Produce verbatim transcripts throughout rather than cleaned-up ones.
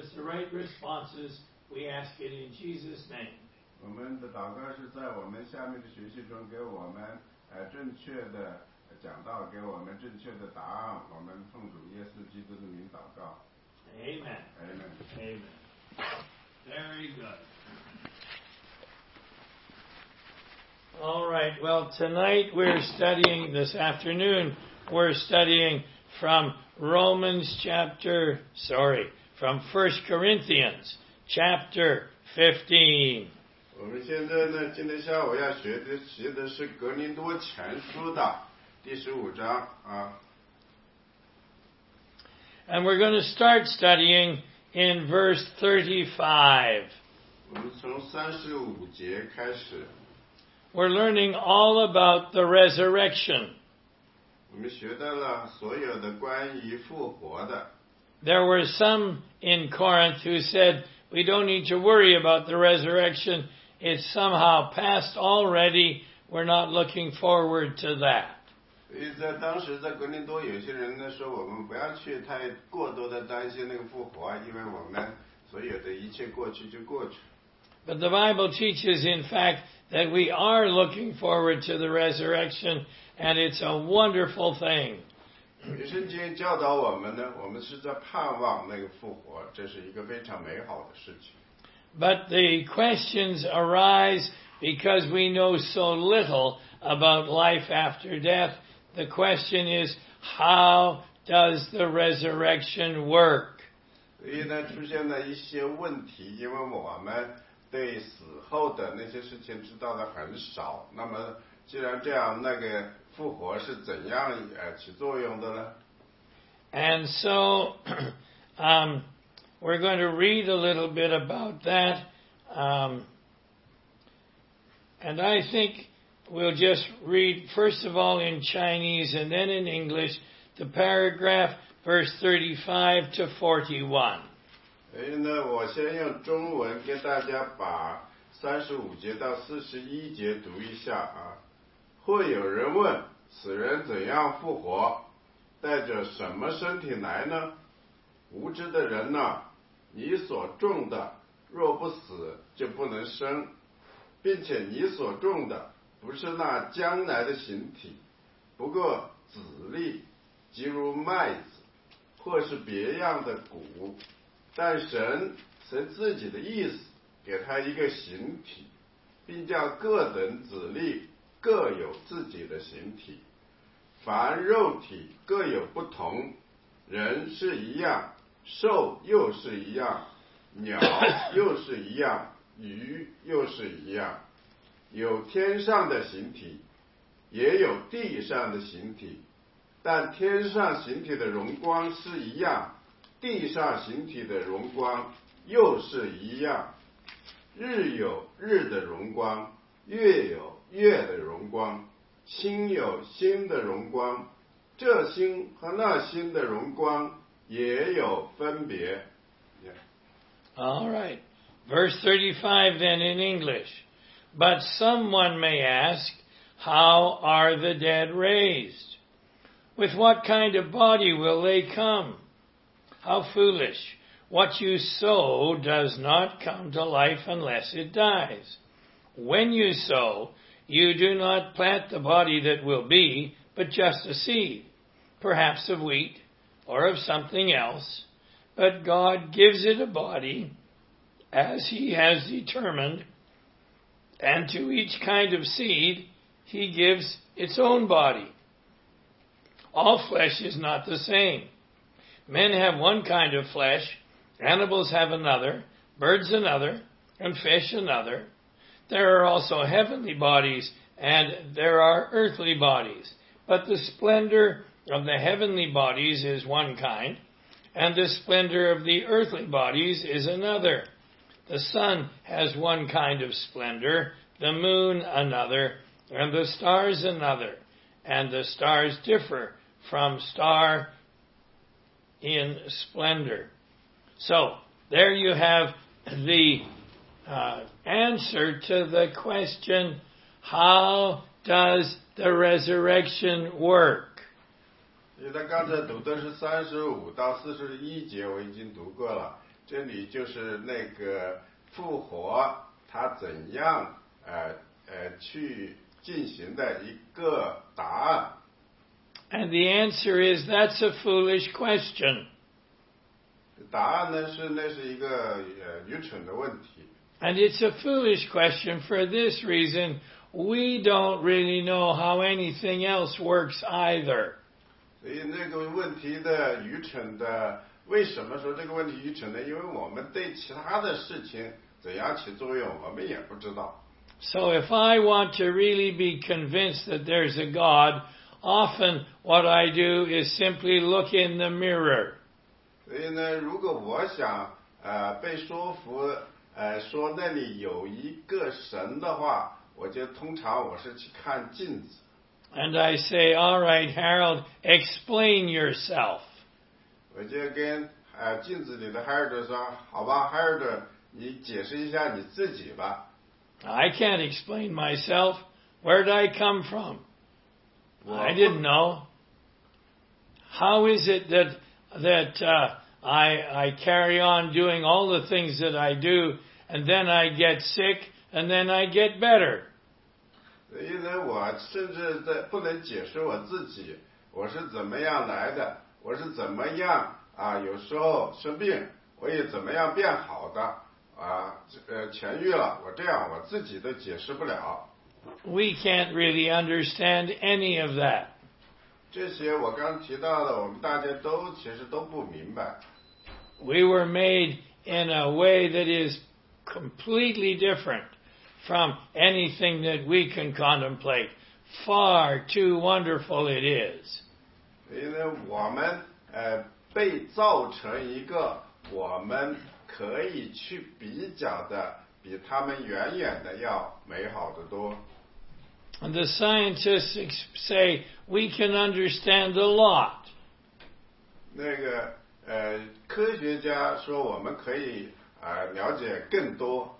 us the right responses. We ask it in Jesus' name. 我们的祷告是在我们下面的学习中给我们呃正确的讲道，给我们正确的答案。我们奉主耶稣基督的名祷告。 Amen. Amen. Amen. Very good. All right. Well, tonight we're studying, this afternoon, we're studying from Romans chapter, sorry, from First Corinthians chapter fifteen. 我们现在呢，今天下午要学的学的是格林多前书的第十五章啊。 And we're going to start studying in verse thirty-five. 我们从三十五节开始。 We're learning all about the resurrection. 我们学到了所有的关于复活的。 There were some in Corinth who said, we don't need to worry about the resurrection. It's somehow past already. We're not looking forward to that. 所以在当时在格林多有些人呢说，我们不要去太过多的担心那个复活，因为我们所有的一切过去就过去。 But the Bible teaches, in fact, that we are looking forward to the resurrection, and it's a wonderful thing. 圣经教导我们呢，我们是在盼望那个复活，这是一个非常美好的事情。 But the questions arise because we know so little about life after death. The question is, how does the resurrection work? 所以呢，出现了一些问题，因为我们对死后的那些事情知道的很少。那么，既然这样，那个复活是怎样呃起作用的呢？ And so, um, we're going to read a little bit about that. Um, and I think we'll just read, first of all, in Chinese and then in English, the paragraph, verse thirty-five to forty-one. 所以呢，我先用中文给大家把三十五节到四十一节读一下啊。会有人问：死人怎样复活？带着什么身体来呢？无知的人呐，你所种的若不死，就不能生，并且你所种的不是那将来的形体，不过籽粒，即如麦子，或是别样的谷。但神随自己的意思给他一个形体，并叫各等子粒各有自己的形体。凡肉体各有不同，人是一样，兽又是一样，鸟又是一样，鱼又是一样。有天上的形体，也有地上的形体，但天上形体的荣光是一样，地上形体的荣光又是一样。日有日的荣光，月有月的荣光，星有星的荣光，这星和那星的荣光也有分别。Yeah. All right. Verse thirty-five then in English. But someone may ask, how are the dead raised? With what kind of body will they come? How foolish. What you sow does not come to life unless it dies. When you sow, you do not plant the body that will be, but just a seed, perhaps of wheat or of something else. But God gives it a body as He has determined, and to each kind of seed He gives its own body. All flesh is not the same. Men have one kind of flesh, animals have another, birds another, and fish another. There are also heavenly bodies, and there are earthly bodies. But the splendor of the heavenly bodies is one kind, and the splendor of the earthly bodies is another. The sun has one kind of splendor, the moon another, and the stars another. And the stars differ from star in splendor. So, there you have the uh, answer to the question, how does the resurrection work? 所以他刚才读的是三十五到四十一节，我已经读过了。 这里就是那个复活，它怎样呃呃去进行的一个答案。 And the answer is that's a foolish question. 答案呢是那是一个呃愚蠢的问题。 And it's a foolish question for this reason. We don't really know how anything else works either. 所以那个问题的愚蠢的，为什么说这个问题愚蠢呢？因为我们对其他的事情怎样起作用，我们也不知道。 So if I want to really be convinced that there's a God, often what I do is simply look in the mirror. 所以呢，如果我想呃被说服，呃说那里有一个神的话，我就通常我是去看镜子。 And I say, all right, Harold, explain yourself. 我就跟呃镜子里的海尔德说，好吧，海尔德，你解释一下你自己吧。 I can't explain myself. Where did I come from? I didn't know. How is it that that uh, I I carry on doing all the things that I do, and then I get sick, and then I get better? 所以呢，我甚至在不能解释我自己，我是怎么样来的，我是怎么样啊？有时候生病，我也怎么样变好的啊？呃，痊愈了，我这样我自己都解释不了。 We can't really understand any of that. 这些我刚提到的，我们大家都其实都不明白。 We were made in a way that is completely different from anything that we can contemplate. Far too wonderful it is. 所以呢，我们呃被造成一个我们可以去比较的，比他们远远的要美好得多。 And the scientists say we can understand a lot. 那个呃，科学家说我们可以啊、呃、了解更多。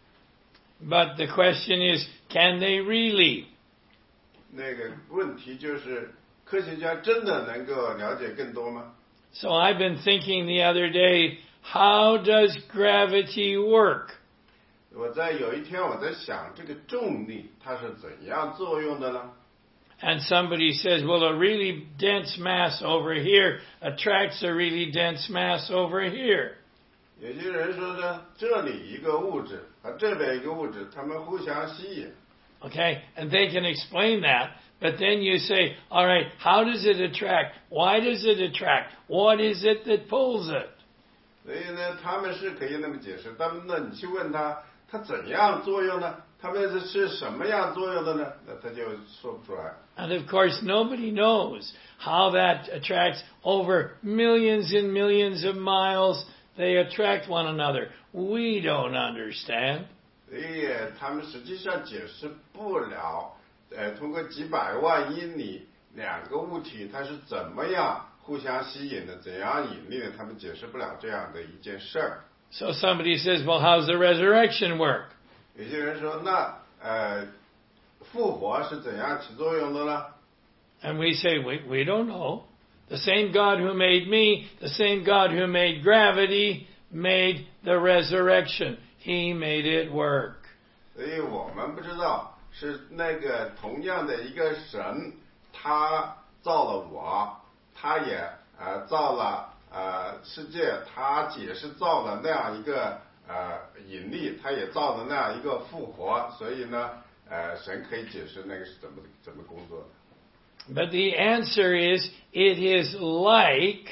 But the question is, can they really? 那个问题就是，科学家真的能够了解更多吗？ So I've been thinking the other day, how does gravity work? 我在有一天我在想，这个重力它是怎样作用的呢？ And somebody says, well, a really dense mass over here attracts a really dense mass over here. 有些人说呢，这里一个物质和这边一个物质，它们互相吸引。 Okay, and they can explain that, but then you say, all right, how does it attract? Why does it attract? What is it that pulls it? 所以呢，他们是可以那么解释，但那你去问他，它怎样作用呢？它们是什么样作用的呢？那他就说不出来。 And of course, nobody knows how that attracts over millions and millions of miles. They attract one another. We don't understand. 所以他们实际上解释不了，呃，通过几百万英里两个物体它是怎么样互相吸引的，怎样引力的，他们解释不了这样的一件事儿。 So somebody says, well, how's the resurrection work? 有些人说，那呃，复活是怎样起作用的呢？ And we say, we, we don't know. The same God who made me, the same God who made gravity, made the resurrection. He made it work. 所以我们不知道是那个同样的一个神，他造了我，他也呃造了呃世界，他也是造了那样一个呃引力，他也造了那样一个复活，所以呢，呃，神可以解释那个是怎么怎么工作的。 But the answer is, it is like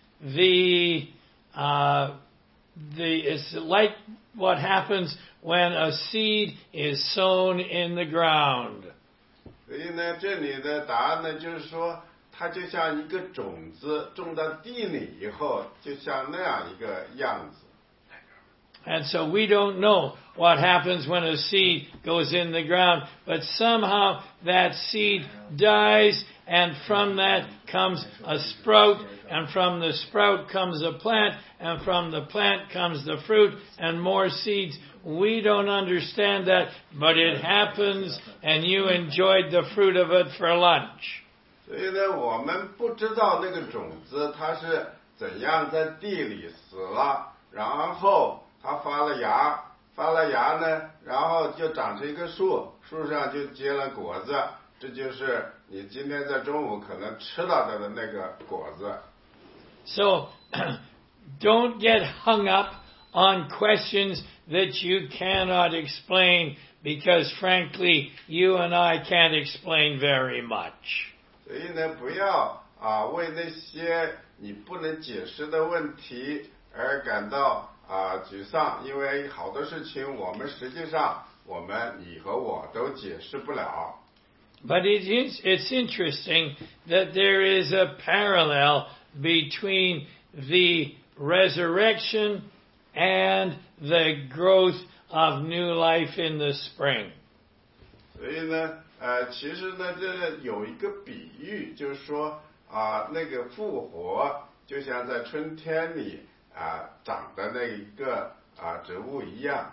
the, uh, the, it's like what happens when a seed is sown in the ground. 所以呢，这里的答案呢，就是说，它就像一个种子种到地里以后，就像那样一个样子。 And so we don't know what happens when a seed goes in the ground, but somehow that seed dies, and from that comes a sprout, and from the sprout comes a plant, and from the plant comes the fruit, and more seeds. We don't understand that, but it happens, and you enjoyed the fruit of it for lunch. 所以呢，我们不知道那个种子它是怎样在地里死了。 然后它发了芽，发了芽呢，然后就长成一个树，树上就结了果子，这就是你今天在中午可能吃到的那个果子。 So, don't get hung up on questions that you cannot explain, because frankly, you and I can't explain very much. 所以呢，不要啊为那些你不能解释的问题而感到啊沮丧，因为好多事情我们实际上我们你和我都解释不了。 But it is, it's interesting that there is a parallel between the resurrection and the growth of new life in the spring. 所以呢，呃，其实呢，这有一个比喻，就是说啊，那个复活就像在春天里啊长的那一个啊植物一样。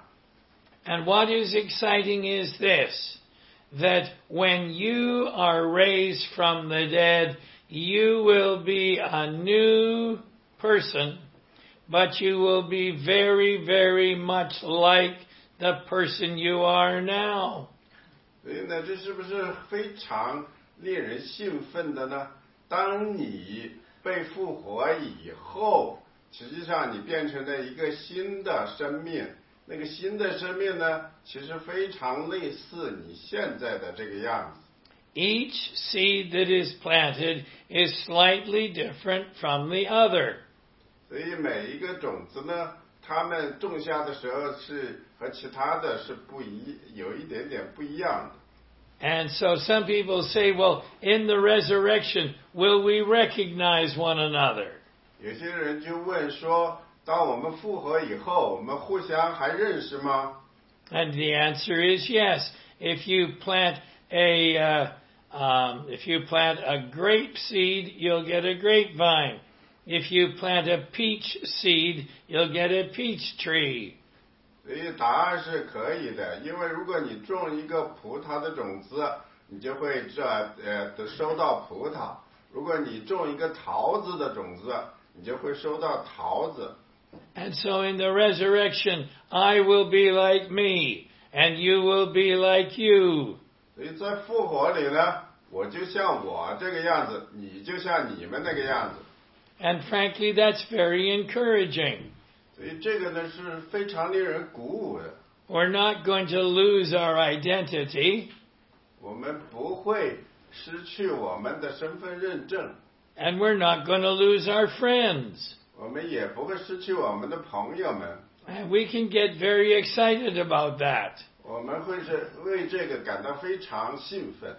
And what is exciting is this, that when you are raised from the dead, you will be a new person, but you will be very, very much like the person you are now. 所以呢，这是不是非常令人兴奋的呢？当你被复活以后，实际上你变成了一个新的生命。那个新的生命呢，其实非常类似你现在的这个样子。 Each seed that is planted is slightly different from the other. 所以每一个种子呢，它们种下的时候是和其他的是不一，有一点点不一样的。 And so some people say, well, in the resurrection, will we recognize one another? 有些人就问说，当我们复活以后，我们互相还认识吗？ And the answer is yes. If you plant a uh, um, if you plant a grape seed, you'll get a grapevine. If you plant a peach seed, you'll get a peach tree. 所以答案是可以的，因为如果你种一个葡萄的种子，你就会这呃收到葡萄；如果你种一个桃子的种子，你就会收到桃子。 And so in the resurrection, I will be like me, and you will be like you. 所以在复活里呢，我就像我这个样子，你就像你们那个样子。 And frankly, that's very encouraging. 所以这个呢是非常令人鼓舞的。 We're not going to lose our identity. 我们不会失去我们的身份认证。 And we're not going to lose our friends. 我们也不会失去我们的朋友们。 And we can get very excited about that. 我们会是为这个感到非常兴奋。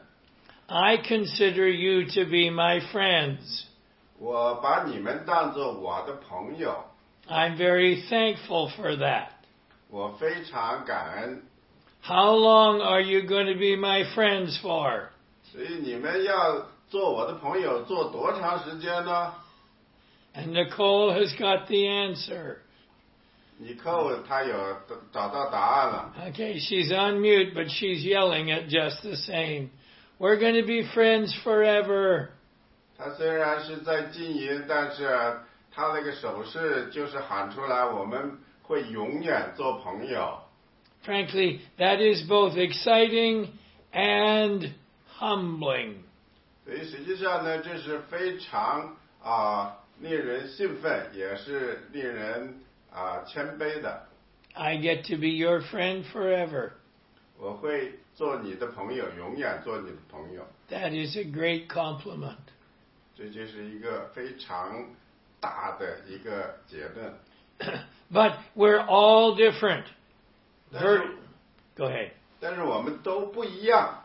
I consider you to be my friends. 我把你们当作我的朋友。 I'm very thankful for that. 我非常感恩。 How long are you going to be my friends for? 所以你们要做我的朋友做多长时间呢？ And Nicole has got the answer. 尼寇他有找到答案了。 Okay, she's on mute, but she's yelling it just the same. We're going to be friends forever. 他虽然是在静音，但是他那个手势就是喊出来，我们会永远做朋友。 Frankly, that is both exciting and humbling. 所以实际上呢，这是非常啊、令人兴奋，也是令人啊、谦卑的。 I get to be your friend forever. 我会做你的朋友，永远做你的朋友。 That is a great compliment. 这就是一个非常大的一个结论。 But we're all different. 但是 Ver- Go ahead. 但是我们都不一样。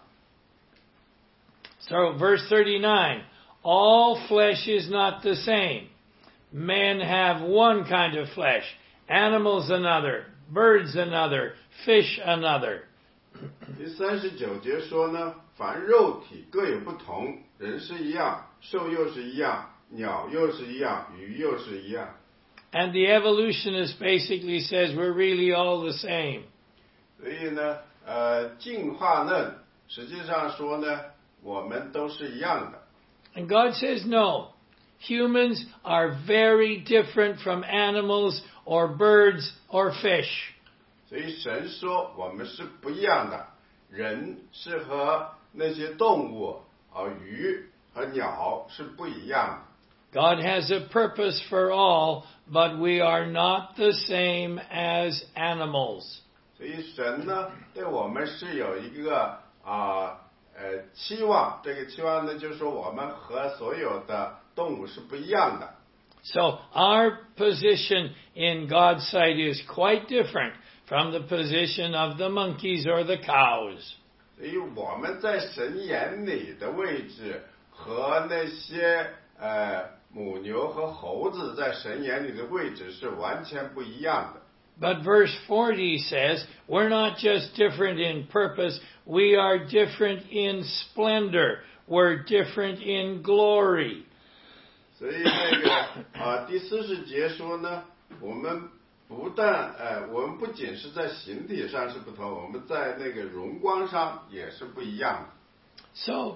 So, verse thirty-nine. All flesh is not the same. Men have one kind of flesh, animals another, birds another, fish another. 第三十九节说呢，凡肉体各有不同，人是一样，兽又是一样，鸟又是一样，鱼又是一样。 And the evolutionist basically says we're really all the same. 所以呢，呃，进化论实际上说呢，我们都是一样的。 And God says no. Humans are very different from animals or birds or fish. 所以神说我们是不一样的，人是和那些动物啊，鱼和鸟是不一样的。 God has a purpose for all, but we are not the same as animals. 所以神呢，对我们是有一个啊呃期望，这个期望呢，就是说我们和所有的动物是不一样的。 So our position in God's sight is quite different from the position of the monkeys or the cows. 所以我们在神眼里的位置和那些呃母牛和猴子在神眼里的位置是完全不一样的。 But verse forty says, we're not just different in purpose, we are different in splendor. We're different in glory. 所以那个啊，第四十节说呢，我们不但呃，我们不仅是在形体上是不同，我们在那个荣光上也是不一样的。 So,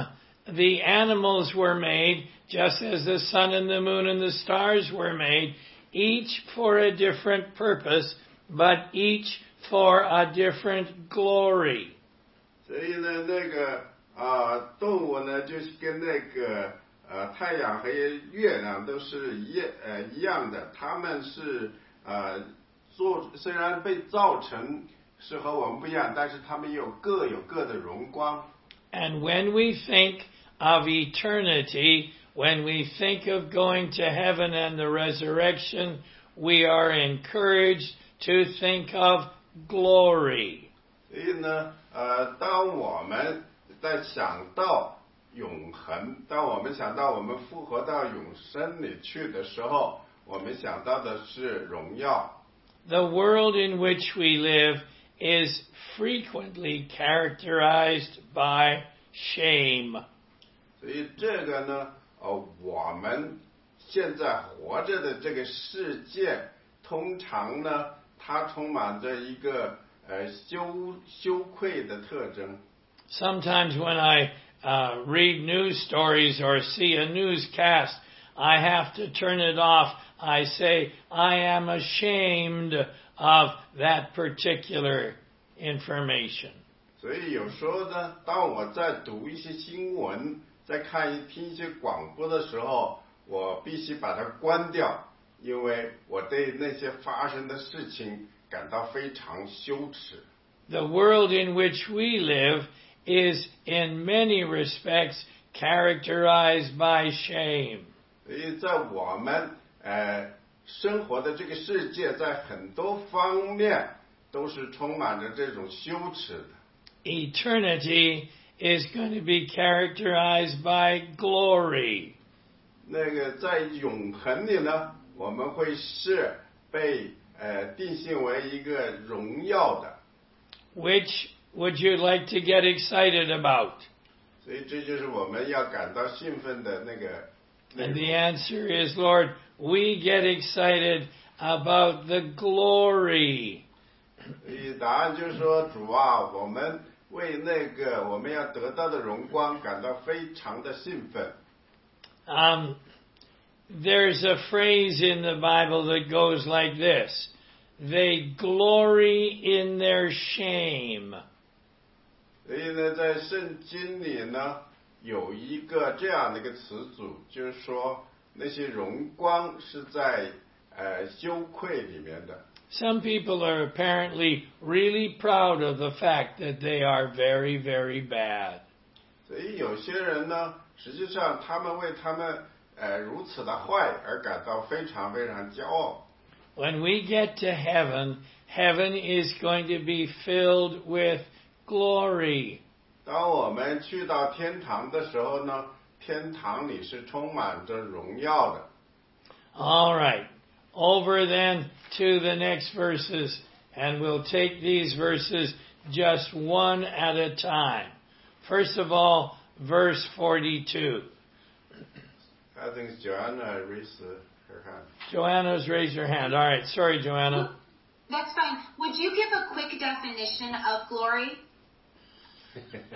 the animals were made just as the sun and the moon and the stars were made, each for a different purpose, but each for a different glory. 所以呢，那个啊，动物呢，就是跟那个呃太阳和月亮都是一呃一样的，它们是呃做虽然被造成是和我们不一样，但是它们有各有各的荣光。 And when we think of eternity, when we think of going to heaven and the resurrection, we are encouraged to think of glory. 所以呢，呃，当我们在想到永恒，当我们想到我们复活到永生里去的时候，我们想到的是荣耀。 The world in which we live is frequently characterized by shame. 所以这个呢，呃，我们现在活着的这个世界，通常呢，它充满着一个呃羞羞愧的特征。 Sometimes when I uh, read news stories or see a newscast, I have to turn it off. I say, I am ashamed of that particular information. 所以有时候呢，当我在读一些新闻，在看一听一些广播的时候，我必须把它关掉，因为我对那些发生的事情感到非常羞耻。 The world in which we live is in many respects characterized by shame. 所以在我们呃生活的这个世界，在很多方面都是充满着这种羞耻的。 Eternity is going to be characterized by glory. 那个在永恒里呢，我们会是被呃定性为一个荣耀的。 Which would you like to get excited about? 所以这就是我们要感到兴奋的那个。 And the answer is, Lord, we get excited about the glory. 所以答案就是说，主啊，我们为那个我们要得到的荣光感到非常的兴奋。 Um, there's a phrase in the Bible that goes like this: they glory in their shame. 所以呢，在圣经里呢，有一个这样的一个词组，就是说那些荣光是在呃羞愧里面的。 Some people are apparently really proud of the fact that they are very, very bad. 所以有些人呢，实际上他们为他们呃如此的坏而感到非常非常骄傲。 When we get to heaven, heaven is going to be filled with glory. 当我们去到天堂的时候呢，天堂里是充满着荣耀的。 All right. Over then to the next verses, and we'll take these verses just one at a time. First of all, verse forty-two. I think Joanna raised her hand. Joanna's raised her hand. All right. Sorry, Joanna. That's fine. Would you give a quick definition of glory?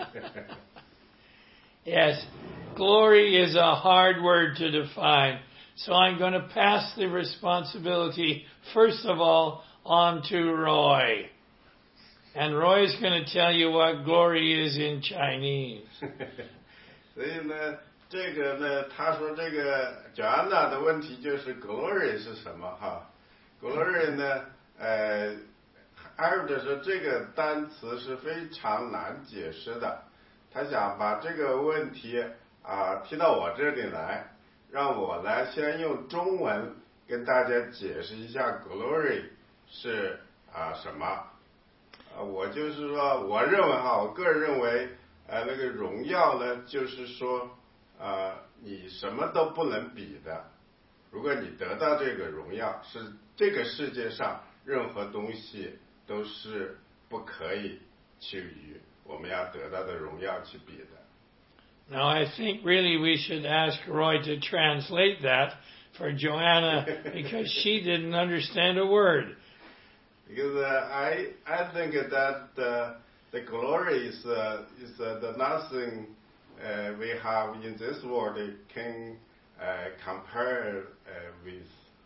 Yes. Glory is a hard word to define. So I'm going to pass the responsibility, first of all, on to Roy. And Roy's going to tell you what glory is in Chinese. 所以呢，这个呢，他说这个 Joanna 的问题就是 glory 是什么哈 ？glory 呢，呃，艾尔德说这个单词是非常难解释的，他想把这个问题啊提到我这里来，让我来先用中文跟大家解释一下 glory 是啊什么。啊，我就是说，我认为哈，我个人认为，呃，那个荣耀呢，就是说，呃，你什么都不能比的。如果你得到这个荣耀，是这个世界上任何东西都是不可以去与我们要得到的荣耀去比的。 Now I think really we should ask Roy to translate that for Joanna because she didn't understand a word. Because uh, I I think that uh, the glory is uh, is uh, the nothing uh, we have in this world can uh, compare uh, with.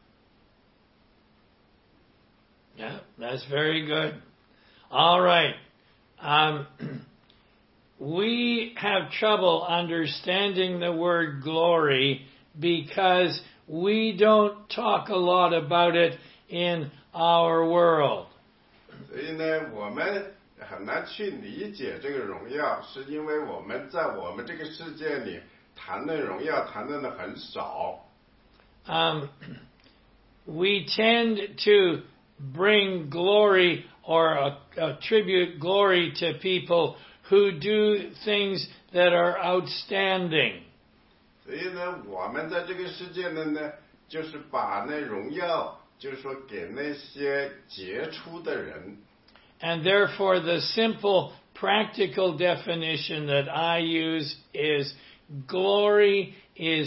Yeah, that's very good. All right. Um, we have trouble understanding the word glory because we don't talk a lot about it in our world. 所以呢，我们很难去理解这个荣耀，是因为我们在我们这个世界里谈论荣耀谈论的很少。 Um, we tend to bring glory or attribute glory to people who do things that are outstanding. 所以呢，我们在这个世界里呢，就是把那荣耀。就是说给那些杰出的人。 And therefore the simple practical definition that I use is glory is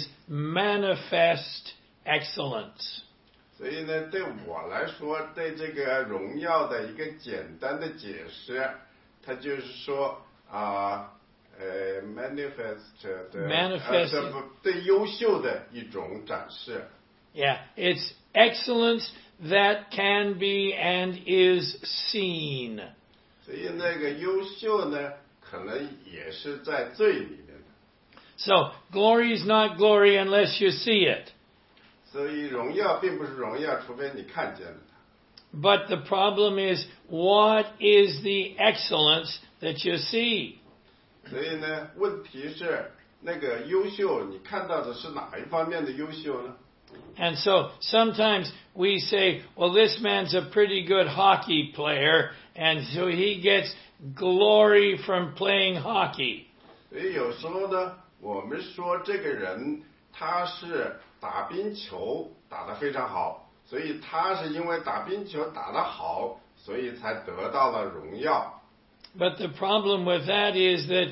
manifest excellence. 所以呢，对我来说，对这个荣耀的一个简单的解释，它就是说啊，呃 ，manifest 的 manifest 呃，对优秀的一种展示。 Yeah, it's excellence that can be and is seen. 所以那个优秀呢，可能也是在罪里面的。 So glory is not glory unless you see it. 所以荣耀并不是荣耀，除非你看见了它。 But the problem is, what is the excellence that you see? 所以呢，问题是那个优秀，你看到的是哪一方面的优秀呢？ And so sometimes we say, well, this man's a pretty good hockey player, and so he gets glory from playing hockey. 所以有时候呢，我们说这个人他是打冰球打得非常好，所以他是因为打冰球打得好，所以才得到了荣耀。 But the problem with that is that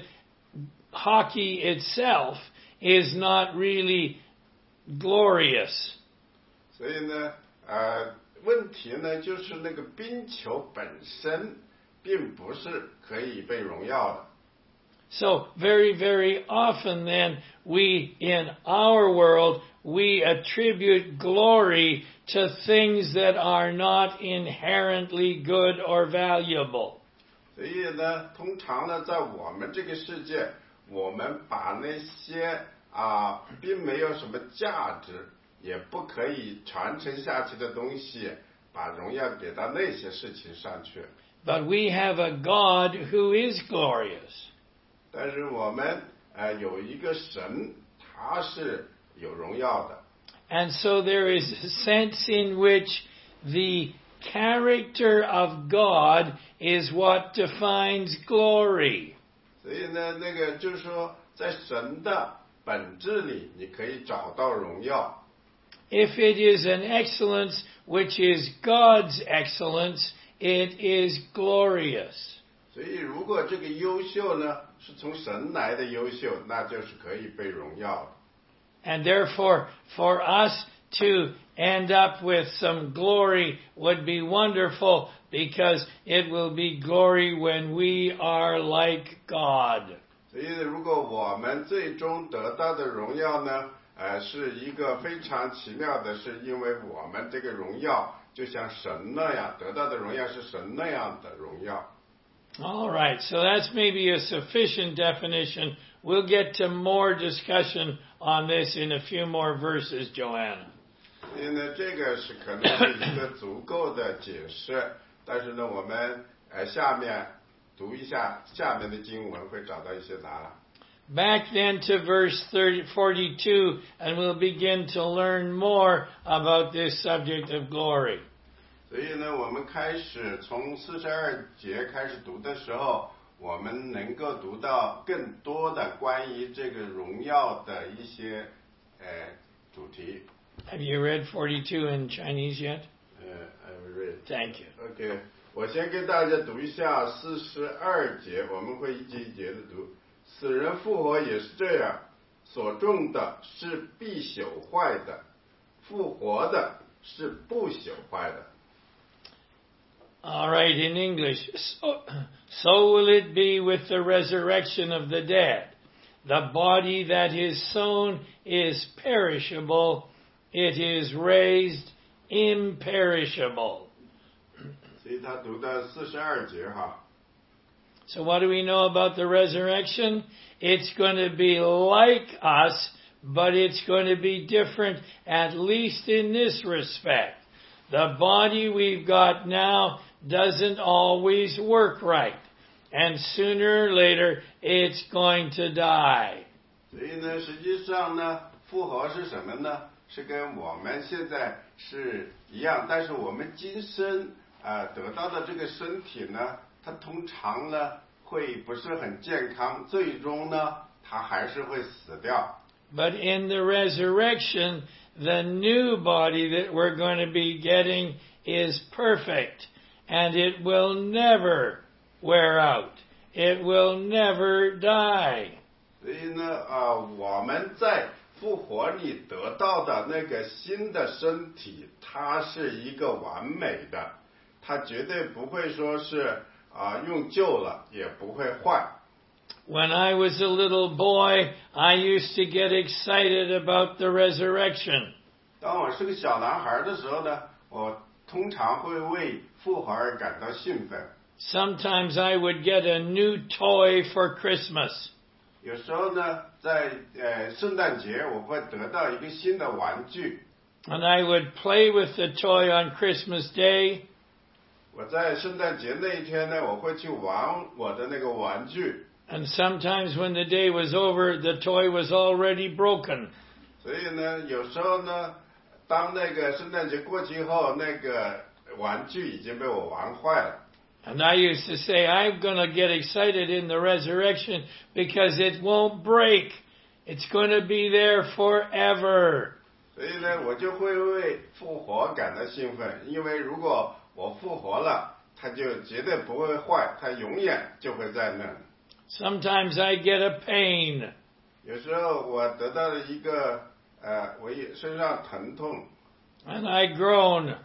hockey itself is not really glorious. 所以呢，呃，问题呢就是那个冰球本身并不是可以被荣耀的。 So very, very often then we, in our world, we attribute glory to things that are not inherently good or valuable. 所以呢，通常呢，在我们这个世界，我们把那些啊，并没有什么价值，也不可以传承下去的东西，把荣耀给到那些事情上去。 But we have a God who is glorious. 但是我们呃有一个神，他是有荣耀的。 And so there is a sense in which the character of God is what defines glory. 所以呢，那个就是说，在神的本质里，你可以找到荣耀。 If it is an excellence which is God's excellence, it is glorious. 所以，如果这个优秀呢是从神来的优秀，那就是可以被荣耀的。 And therefore, for us to end up with some glory would be wonderful because it will be glory when we are like God. 所以，如果我们最终得到的荣耀呢， 呃，是一个非常奇妙的，是因为我们这个荣耀就像神那样，得到的荣耀是神那样的荣耀。 All right, so that's maybe a sufficient definition. We'll get to more discussion on this in a few more verses, Joanna. 所以呢，这个是可能是一个足够的解释，但是呢，我们呃下面读一下下面的经文，会找到一些答案。 Back then to verse thirty, forty-two, and we'll begin to learn more about this subject of glory. 所以呢，我们开始从四十二节开始读的时候，我们能够读到更多的关于这个荣耀的一些呃主题。 Have you read forty-two in Chinese yet? 呃 I read. Thank you. OK， 我先给大家读一下四十二节，我们会一节一节的读。死人复活也是这样，所种的是必朽坏的，复活的是不朽坏的。 All right, in English. So, so will it be with the resurrection of the dead. The body that is sown is perishable. It is raised imperishable. 所以他读的四十二节哈。 So what do we know about the resurrection? It's going to be like us, but it's going to be different, at least in this respect. The body we've got now doesn't always work right. And sooner or later, it's going to die. 所以呢，实际上呢，复活是什么呢？是跟我们现在是一样，但是我们今生啊、呃、得到的这个身体呢，它通常呢会不是很健康，最终呢它还是会死掉。 But in the resurrection, the new body that we're going to be getting is perfect, and it will never wear out. It will never die. 所以呢，啊、呃，我们在复活里得到的那个新的身体，它是一个完美的，它绝对不会说是啊、呃、用旧了，也不会坏。 When I was a little boy, I used to get excited about the resurrection. 当我是个小男孩的时候呢，我通常会为复活而感到兴奋。 Sometimes I would get a new toy for Christmas. 有时候呢，在呃圣诞节我会得到一个新的玩具。 And I would play with the toy on Christmas Day. 我在圣诞节那一天呢，我会去玩我的那个玩具。 And sometimes when the day was over, the toy was already broken. 所以呢，有时候呢，当那个圣诞节过去后，那个玩具已经被我玩坏了。 And I used to say, I'm going to get excited in the resurrection because it won't break. It's going to be there forever. 所以呢，我就会为复活感到兴奋，因为如果我复活了，它就绝对不会坏，它永远就会在那里。 Sometimes I get a pain. 有时候我得到了一个呃，我也身上疼痛。 And I groan.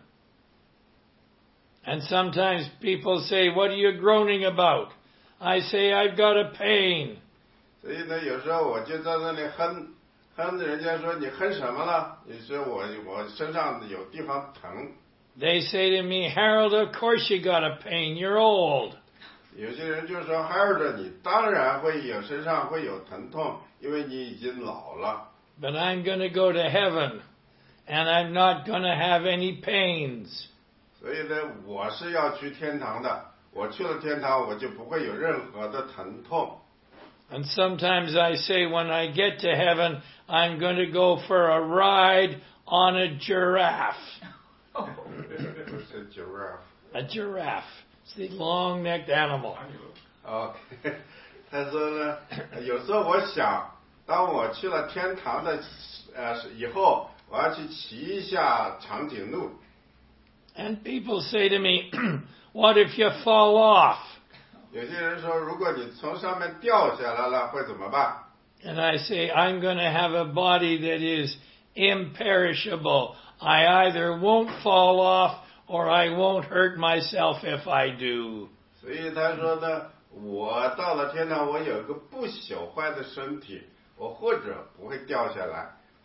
And sometimes people say, what are you groaning about? I say, I've got a pain. 所以呢，有时候我就在那里哼，哼，人家说你哼什么了？你说我我身上有地方疼。 They say to me, Harold, of course you got a pain. You're old. 有些人就说 Harold， 你当然会有身上会有疼痛，因为你已经老了。 But I'm going to go to heaven, and I'm not going to have any pains. 所以呢，我是要去天堂的。我去了天堂，我就不会有任何的疼痛。 And sometimes I say when I get to heaven, I'm going to go for a ride on a giraffe. 不是 giraffe。 A giraffe. It's the long-necked animal. OK， 他说呢，有时候我想，当我去了天堂的呃以后，我要去骑一下长颈鹿。 And people say to me, what if you fall off? 有些人说，如果你从上面掉下来了，会怎么办？ And I say, I'm going to have a body that is imperishable. I either won't fall off or I won't hurt myself if I do. 所以他说呢，我到了天堂，我有个不朽坏的身体，我或者不会掉下来，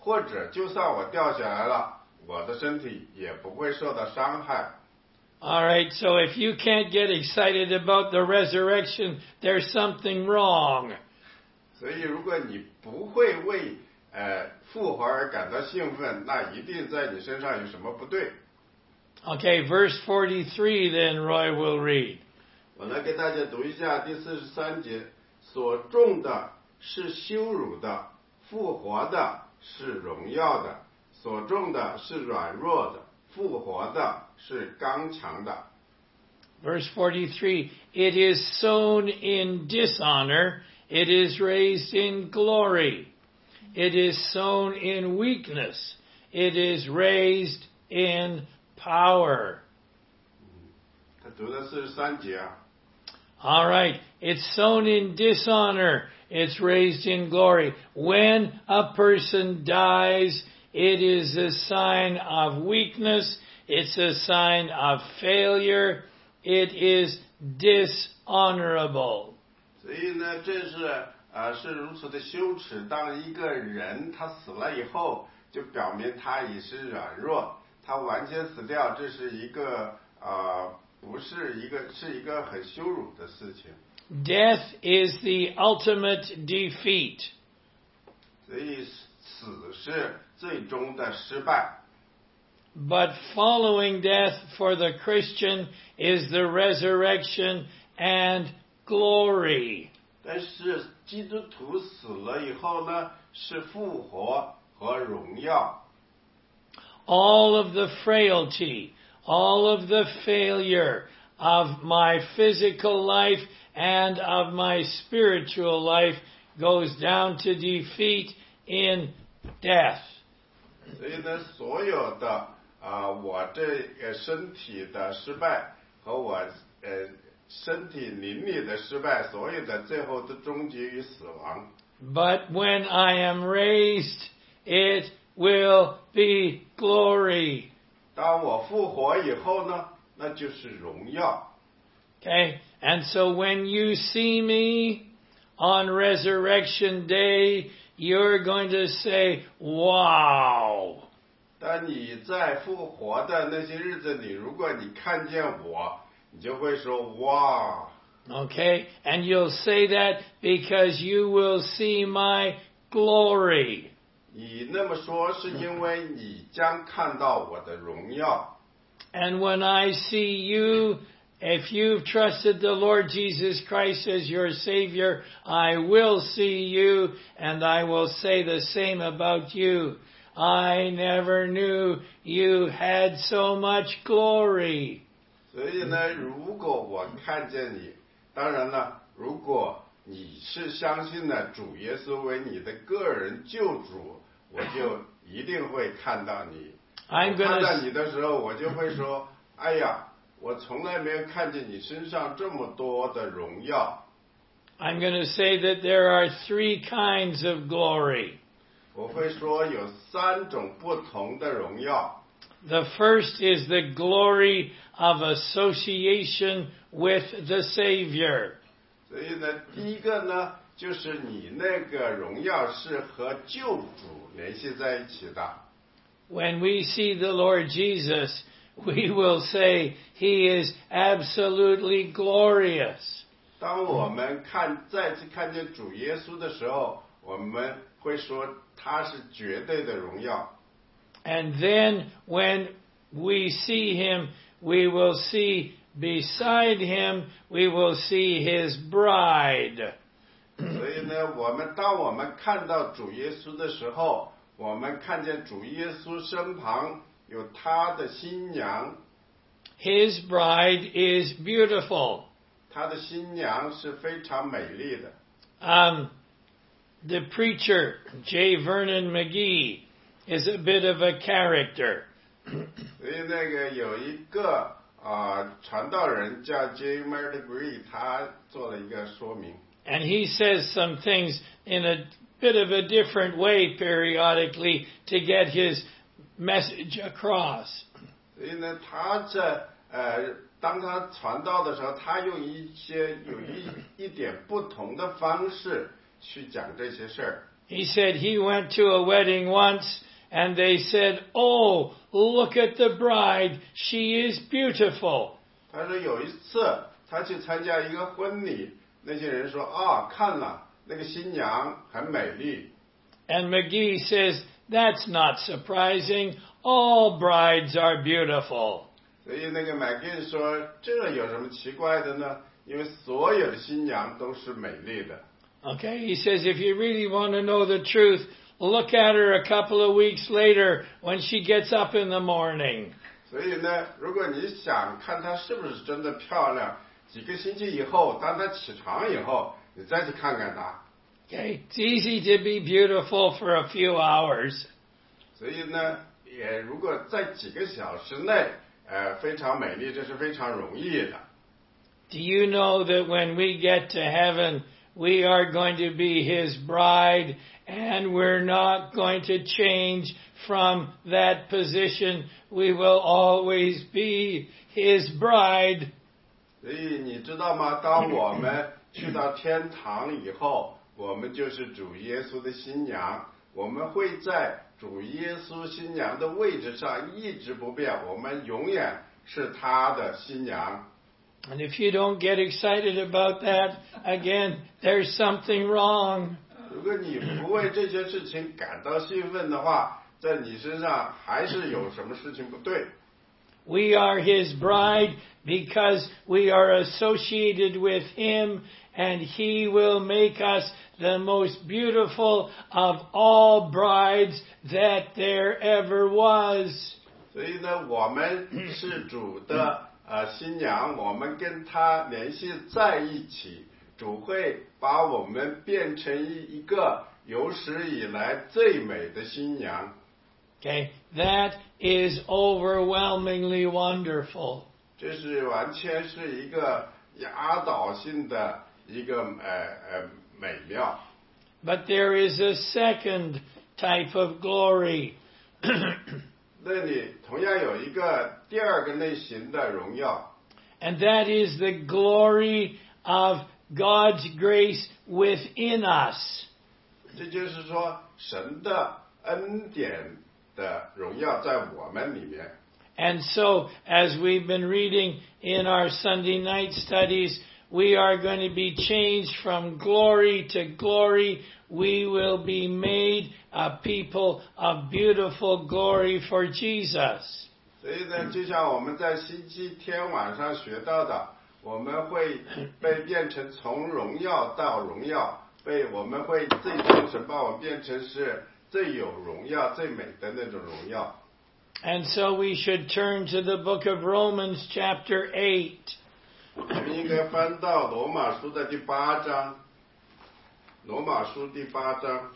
或者就算我掉下来了，我的身体也不会受到伤害。 All right, so if you can't get excited about the resurrection, there's something wrong. 所以如果你不会为呃复活而感到兴奋，那一定在你身上有什么不对。 Okay, verse forty-three then Roy will read. 我来给大家读一下第四十三节，所种的是羞辱的，复活的是荣耀的；所种的是软弱的，复活的是刚强的。 Verse forty-three, it is sown in dishonor, it is raised in glory. It is sown in weakness, it is raised in power. 他读的四十三节啊。 All right, it's sown in dishonor, it's raised in glory. When a person dies, it is a sign of weakness, it's a sign of failure, it is dishonorable. 所以呢，这是呃是如此的羞耻。当一个人他死了以后，就表明他已是软弱，他完全死掉，这是一个呃不是一个是一个很羞辱的事情。 Death is the ultimate defeat. 所以死是最终的失败。 But following death for the Christian is the resurrection and glory. 但是基督徒死了以后呢，是复活和荣耀。 All of the frailty, all of the failure of my physical life and of my spiritual life goes down to defeat in death. 所以呢，所有的啊、呃，我这个身体的失败和我呃身体灵里的失败，所有的最后都终结于死亡。 But when I am raised, it will be glory. 当我复活以后呢，那就是荣耀。 Okay, and so when you see me on resurrection day, you're going to say, wow. 当你在复活的那些日子里，如果你看见我，你就会说哇。 Okay, and you'll say that because you will see my glory. 你那么说是因为你将看到我的荣耀。 And when I see you, if you've trusted the Lord Jesus Christ as your Savior, I will see you and I will say the same about you. I never knew you had so much glory. 所以呢，如果我看见你，当然了，如果你是相信了主耶稣为你的个人救主，我就一定会看到你。我看到你的时候，我就会说：“哎呀，我从来没有看见你身上这么多的荣耀。” I'm going to say that there are three kinds of glory. 我会说有三种不同的荣耀。 The first is the glory of association with the Savior. 所以呢，第一个呢，就是你那个荣耀是和救主联系在一起的。 When we see the Lord Jesus, we will say He is absolutely glorious. 当我们看再次看见主耶稣的时候，我们会说他是绝对的荣耀。 And then when we see Him, we will see beside Him, we will see His bride. 所以呢，我们当我们看到主耶稣的时候，我们看见主耶稣身旁有他的新娘。 His bride is beautiful. 他的新娘是非常美丽的。 Um, the preacher, J. Vernon McGee, is a bit of a character. 所以那个有一个啊、呃、传道人叫 J. Vernon McGee， 他做了一个说明。 And he says some things in a bit of a different way periodically to get his message across. 所以呢，他这呃，当他传道的时候，他用一些有一一点不同的方式去讲这些事儿。 He said he went to a wedding once and they said, "Oh, look at the bride. She is beautiful." 他说有一次他去参加一个婚礼，那些人说啊，看了那个新娘很美丽。 And McGee says, "That's not surprising. All brides are beautiful." 所以那个麦根说，这有什么奇怪的呢？因为所有的新娘都是美丽的。 Okay, he says if you really want to know the truth, look at her a couple of weeks later when she gets up in the morning. 所以呢，如果你想看她是不是真的漂亮，几个星期以后，当她起床以后，你再去看看她。 Okay, it's easy to be beautiful for a few hours. 所以呢，也如果在几个小时内，呃，非常美丽，这是非常容易的。 Do you know that when we get to heaven, we are going to be His bride, and we're not going to change from that position. We will always be His bride. 所以你知道吗？当我们去到天堂以后，我们就是主耶稣的新娘，我们会在主耶稣新娘的位置上一直不变，我们永远是他的新娘。 And if you don't get excited about that, again, there's something wrong. 如果你不为这些事情感到兴奋的话，在你身上还是有什么事情不对。 We are His bride because we are associated with Him, and He will make us the most beautiful of all brides that there ever was. 所以呢，我们是主的呃新娘，我们跟他联系在一起，主会把我们变成一一个有史以来最美的新娘。 Okay, that is overwhelmingly wonderful. 这是完全是一个压倒性的一个呃呃美妙。 But there is a second type of glory. 那里同样有一个第二个类型的荣耀， And that is the glory of God's grace within us. 这就是说神的恩典的荣耀在我们里面。 And so, as we've been reading in our Sunday night studies, we are going to be changed from glory to glory. We will be made a people of beautiful glory for Jesus. 所以呢，就像我们在星期天晚上学到的，我们会被变成从荣耀到荣耀，被我们会最终神把我们变成是最有荣耀、最美的那种荣耀。 And so we should turn to the book of Romans chapter eight. 我们应该翻到罗马书的第八章，罗马书第八章。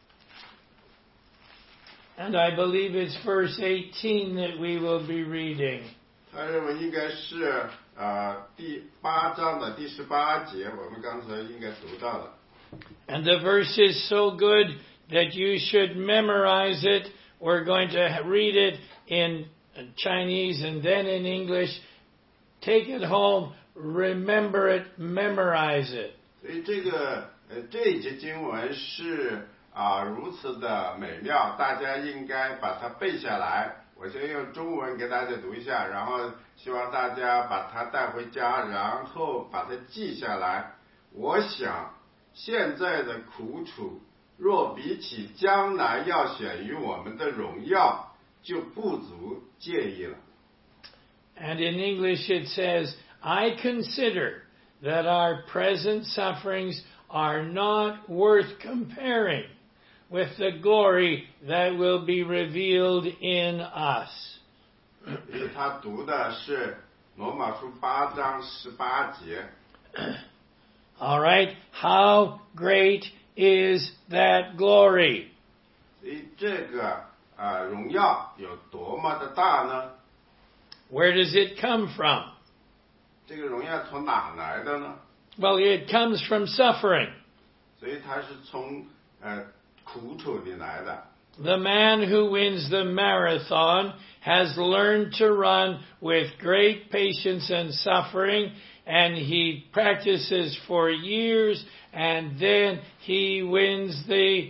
And I believe it's verse eighteen that we will be reading. 他认为应该是呃第八章的第十八节，我们刚才应该读到的。 And the verse is so good that you should memorize it. We're going to read it in Chinese and then in English. Take it home, remember it, memorize it. 所以这个呃这一节经文是啊、如此的美妙，大家应该把它背下来。我先用中文给大家读一下，然后希望大家把它带回家，然后把它记下来。我想现在的苦楚，若比起将来要显于我们的荣耀，就不足介意了。 And in English it says, I consider that our present sufferings are not worth comparing with the glory that will be revealed in us. 他读的是罗马书八章十八节。 All right, how great is that glory? 所以这个呃荣耀有多么的大呢？ Where does it come from? 这个荣耀从哪来的呢？ Well, it comes from suffering. 所以它是从呃苦楚里来的。 The man who wins the marathon has learned to run with great patience and suffering, and he practices for years, and then he wins the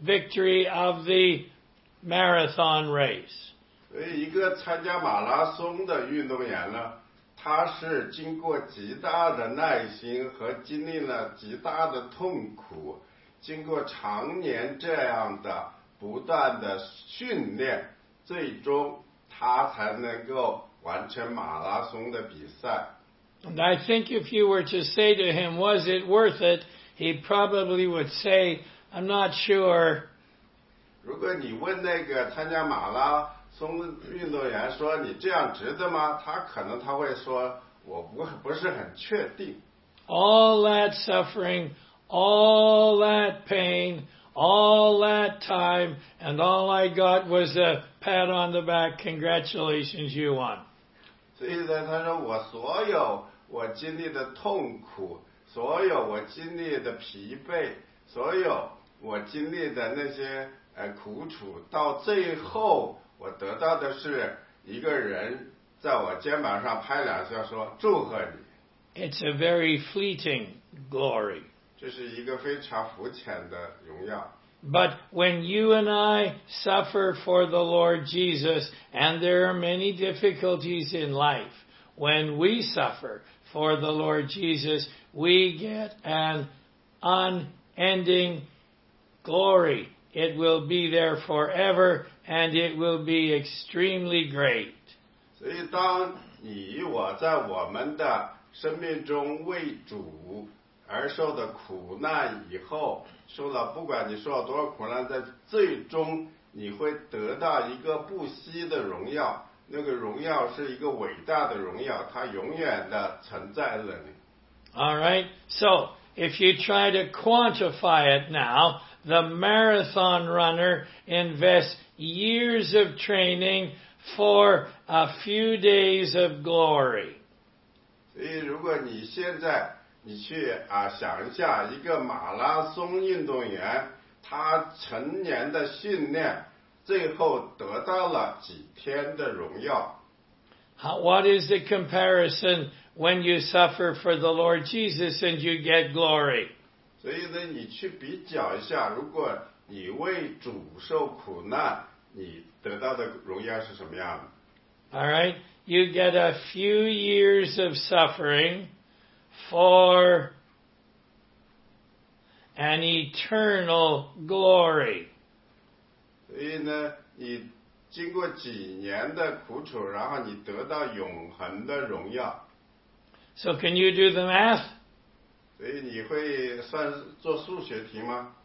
victory of the marathon race. 所以一个参加马拉松的运动员呢，他是经过极大的耐心和经历了极大的痛苦，经过常年这样的不断的训练，最终他才能够完成马拉松的比赛。 And I think if you were to say to him, was it worth it? He probably would say, I'm not sure. 如果你问那个参加马拉松运动员说你这样值得吗？他可能他会说我不不是很确定。 All that suffering, all that pain, all that time, and all I got was a pat on the back. Congratulations, you won. 所以呢，他说我所有我经历的痛苦，所有我经历的疲惫，所有我经历的那些呃苦楚，到最后我得到的是一个人在我肩膀上拍两下说祝贺你。 It's a very fleeting glory. 这是一个非常肤浅的荣耀。 But when you and I suffer for the Lord Jesus, and there are many difficulties in life, when we suffer for the Lord Jesus, we get an unending glory. It will be there forever, and it will be extremely great. 所以当你我在我们的生命中为主而受的苦难以后，受了不管你受了多少苦难，在最终你会得到一个不息的荣耀，那个荣耀是一个伟大的荣耀，它永远的存在了你。 All right, so if you try to quantify it now, the marathon runner invests years of training for a few days of glory. 所以如果你现在你去啊想一下，一个马拉松运动员，他成年的训练，最后得到了几天的荣耀。 How, what is the comparison when you suffer for the Lord Jesus and you get glory? 所以呢，你去比较一下，如果你为主受苦难，你得到的荣耀是什么样的？ All right, you get a few years of suffering for an eternal glory. 所以呢，你经过几年的苦楚，然后你得到永恒的荣耀。 So can you do the math? 所以你会算做数学题吗？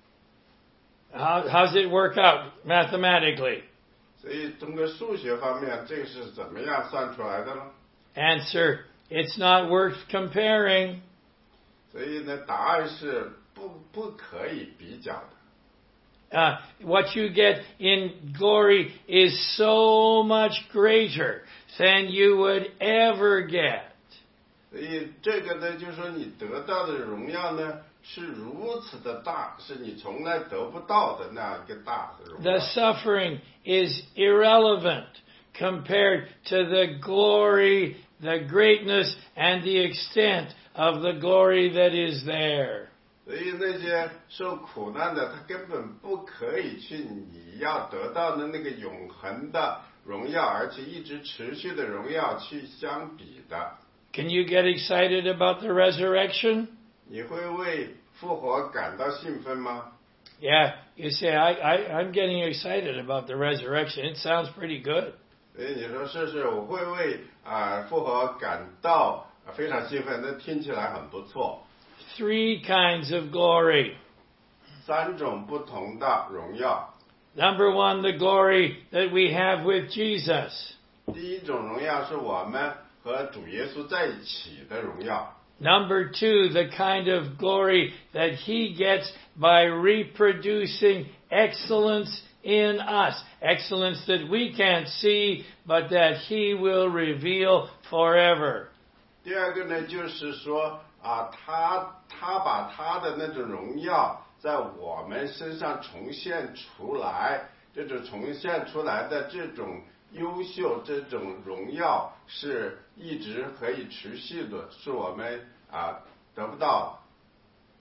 How, how's it work out mathematically? 所以通过数学方面，这个是怎么样算出来的呢？ Answer, it's not worth comparing. 所以呢，答案是不不可以比较的。 Uh, what you get in glory is so much greater than you would ever get. 所以这个呢，就是说你得到的荣耀呢，是如此的大，是你从来得不到的那样一个大的荣耀。 The suffering is irrelevant compared to the glory, the greatness, and the extent of the glory that is there. 所以那些受苦难的，他根本不可以去你要得到的那个永恒的荣耀，而且一直持续的荣耀去相比的。 Can you get excited about the resurrection? 你会为复活感到兴奋吗？ Yeah, you say, I, I, I'm getting excited about the resurrection. It sounds pretty good. 所以你说是是，我会为啊、复活感到非常兴奋，那听起来很不错。 Three kinds of glory. 三种不同的荣耀。 Number one, the glory that we have with Jesus. 第一种荣耀是我们和主耶稣在一起的荣耀。 Number two, the kind of glory that he gets by reproducing excellence in us. Excellence that we can't see, but that he will reveal forever. 第二个呢，就是说啊，他他把他的那种荣耀在我们身上重现出来，这种重现出来的这种优秀，这种荣耀是一直可以持续的，是我们啊得不到。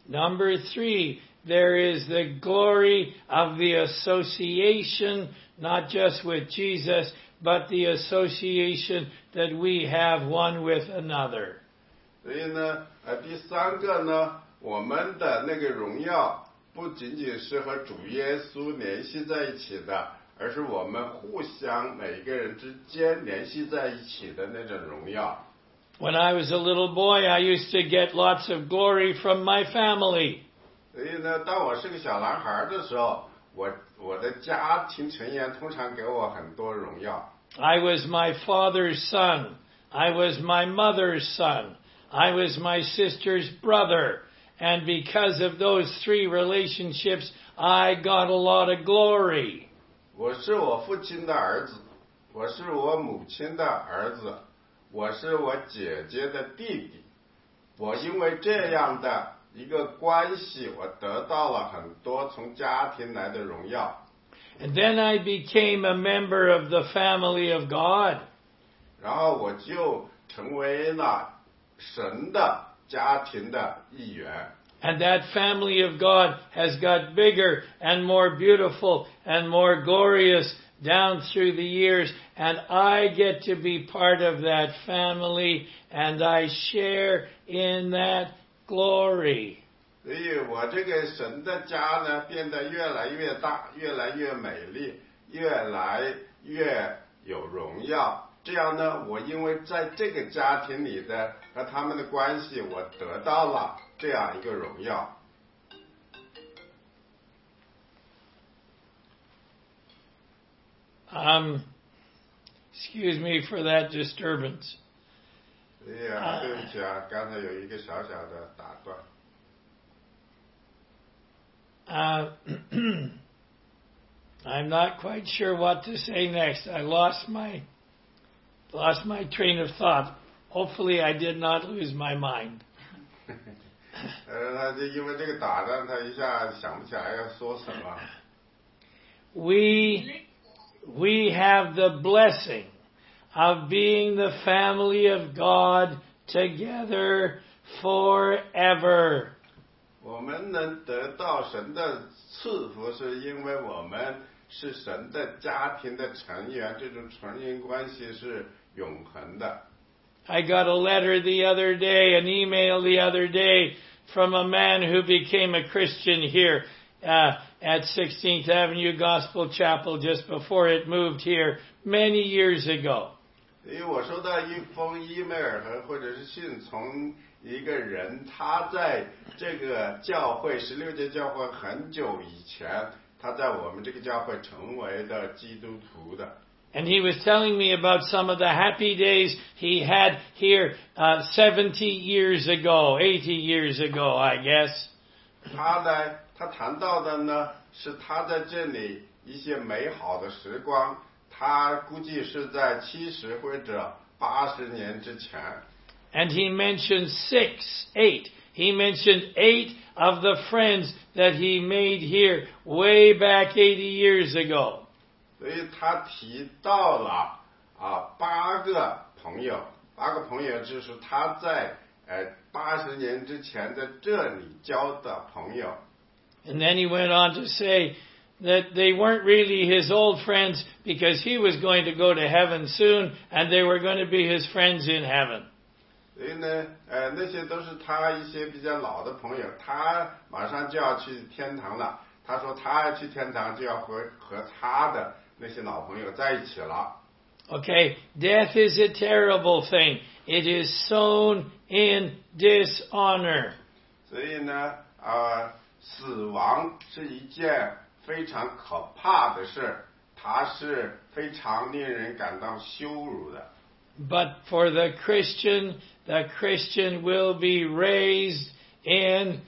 Number three, there is the glory of the association, not just with Jesus, but the association that we have one with another. 所以呢，呃，第三个呢，我们的那个荣耀不仅仅是和主耶稣联系在一起的，而是我们互相每个人之间联系在一起的那种荣耀。 When I was a little boy, I used to get lots of glory from my family. 所以呢，当我是个小男孩的时候，我我的家庭成员通常给我很多荣耀。 I was my father's son. I was my mother's son. I was my sister's brother. And because of those three relationships, I got a lot of glory. 我是我父亲的儿子，我是我母亲的儿子，我是我姐姐的弟弟。我因为这样的一个关系，我得到了很多从家庭来的荣耀。 And then I became a member of the family of God. 然后我就成为了神的家庭的一员。 And that family of God has got bigger and more beautiful and more glorious down through the years. And I get to be part of that family and I share in that glory. 所以我这个神的家呢，变得越来越大，越来越美丽，越来越有荣耀。这样呢，我因为在这个家庭里的和他们的关系，我得到了这样一个荣耀。 Um, excuse me for that disturbance. 所以啊，对不起啊，刚才有一个小小的打断。 Uh, I'm not quite sure what to say next. I lost my lost my train of thought. Hopefully, I did not lose my mind. 呃，他就因为这个打断，他一下想不起来要说什么。 We we have the blessing of being the family of God together forever. 我们能得到神的赐福，是因为我们是神的家庭的成员，这种成员关系是永恒的。 I got a letter the other day, an email the other day from a man who became a Christian here uh, at sixteenth Avenue Gospel Chapel just before it moved here many years ago. 因为我收到一封 email 和或者是信，从一个人，他在这个教会十六节教会很久以前，他在我们这个教会成为的基督徒的。 And he was telling me about some of the happy days he had here uh, seventy years ago, eighty years ago, I guess. 他呢，他谈到的呢，是他在这里一些美好的时光，他估计是在七十或者八十年之前。 And he mentioned six, eight. He mentioned eight of the friends that he made here way back eighty years ago. 所以他提到了啊八个朋友，八个朋友就是他在呃八十年之前在这里交的朋友。 And then he went on to say that they weren't really his old friends because he was going to go to heaven soon and they were going to be his friends in heaven. 所以呢，呃，那些都是他一些比较老的朋友，他马上就要去天堂了。他说他去天堂就要和和他的那些老朋友在一起了。 Okay, death is a terrible thing. It is sown in dishonor. 所以呢，呃，死亡是一件非常可怕的事，它是非常令人感到羞辱的。 But for the Christian, the Christian will be raised in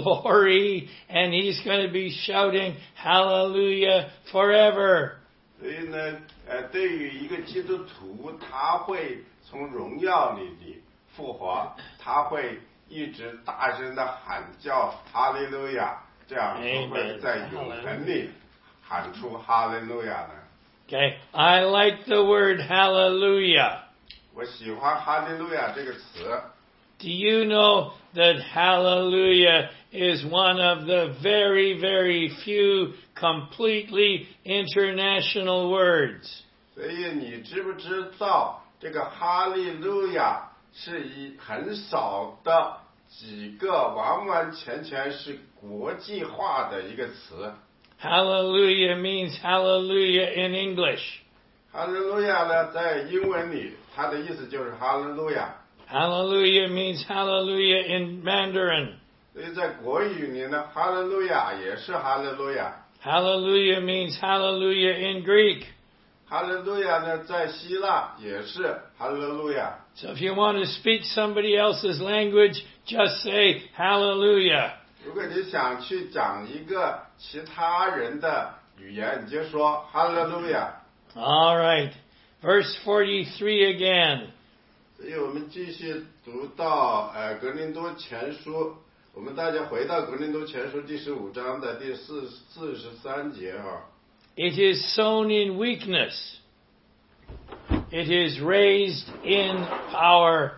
glory, and he's going to be shouting hallelujah forever. 所以呢，呃，对于一个基督徒，他会从荣耀里里复活，他会一直大声的喊叫哈利路亚，这样会在永恒里喊出哈利路亚呢。 Okay, I like the word hallelujah. 我喜欢哈利路亚这个词。 Do you know that hallelujah is one of the very, very few completely international words. 所以你知不知道这个哈利路亚是一很少的几个完完全全是国际化的一个词。 Hallelujah means hallelujah in English. 哈利路亚呢，在英文里，它的意思就是哈利路亚。 Hallelujah means hallelujah in Mandarin. 所以在国语里呢，哈利路亚也是哈利路亚。 Hallelujah means hallelujah in Greek. 哈利路亚呢，在希腊也是哈利路亚。 So if you want to speak somebody else's language, just say hallelujah. 如果你想去讲一个其他人的语言，你就说哈利路亚。 All right. Verse forty-three again. 所以我们继续读到呃格林多前书，我们大家回到格林多前书第十五章的第四四十三节啊。 It is sown in weakness. It is raised in power.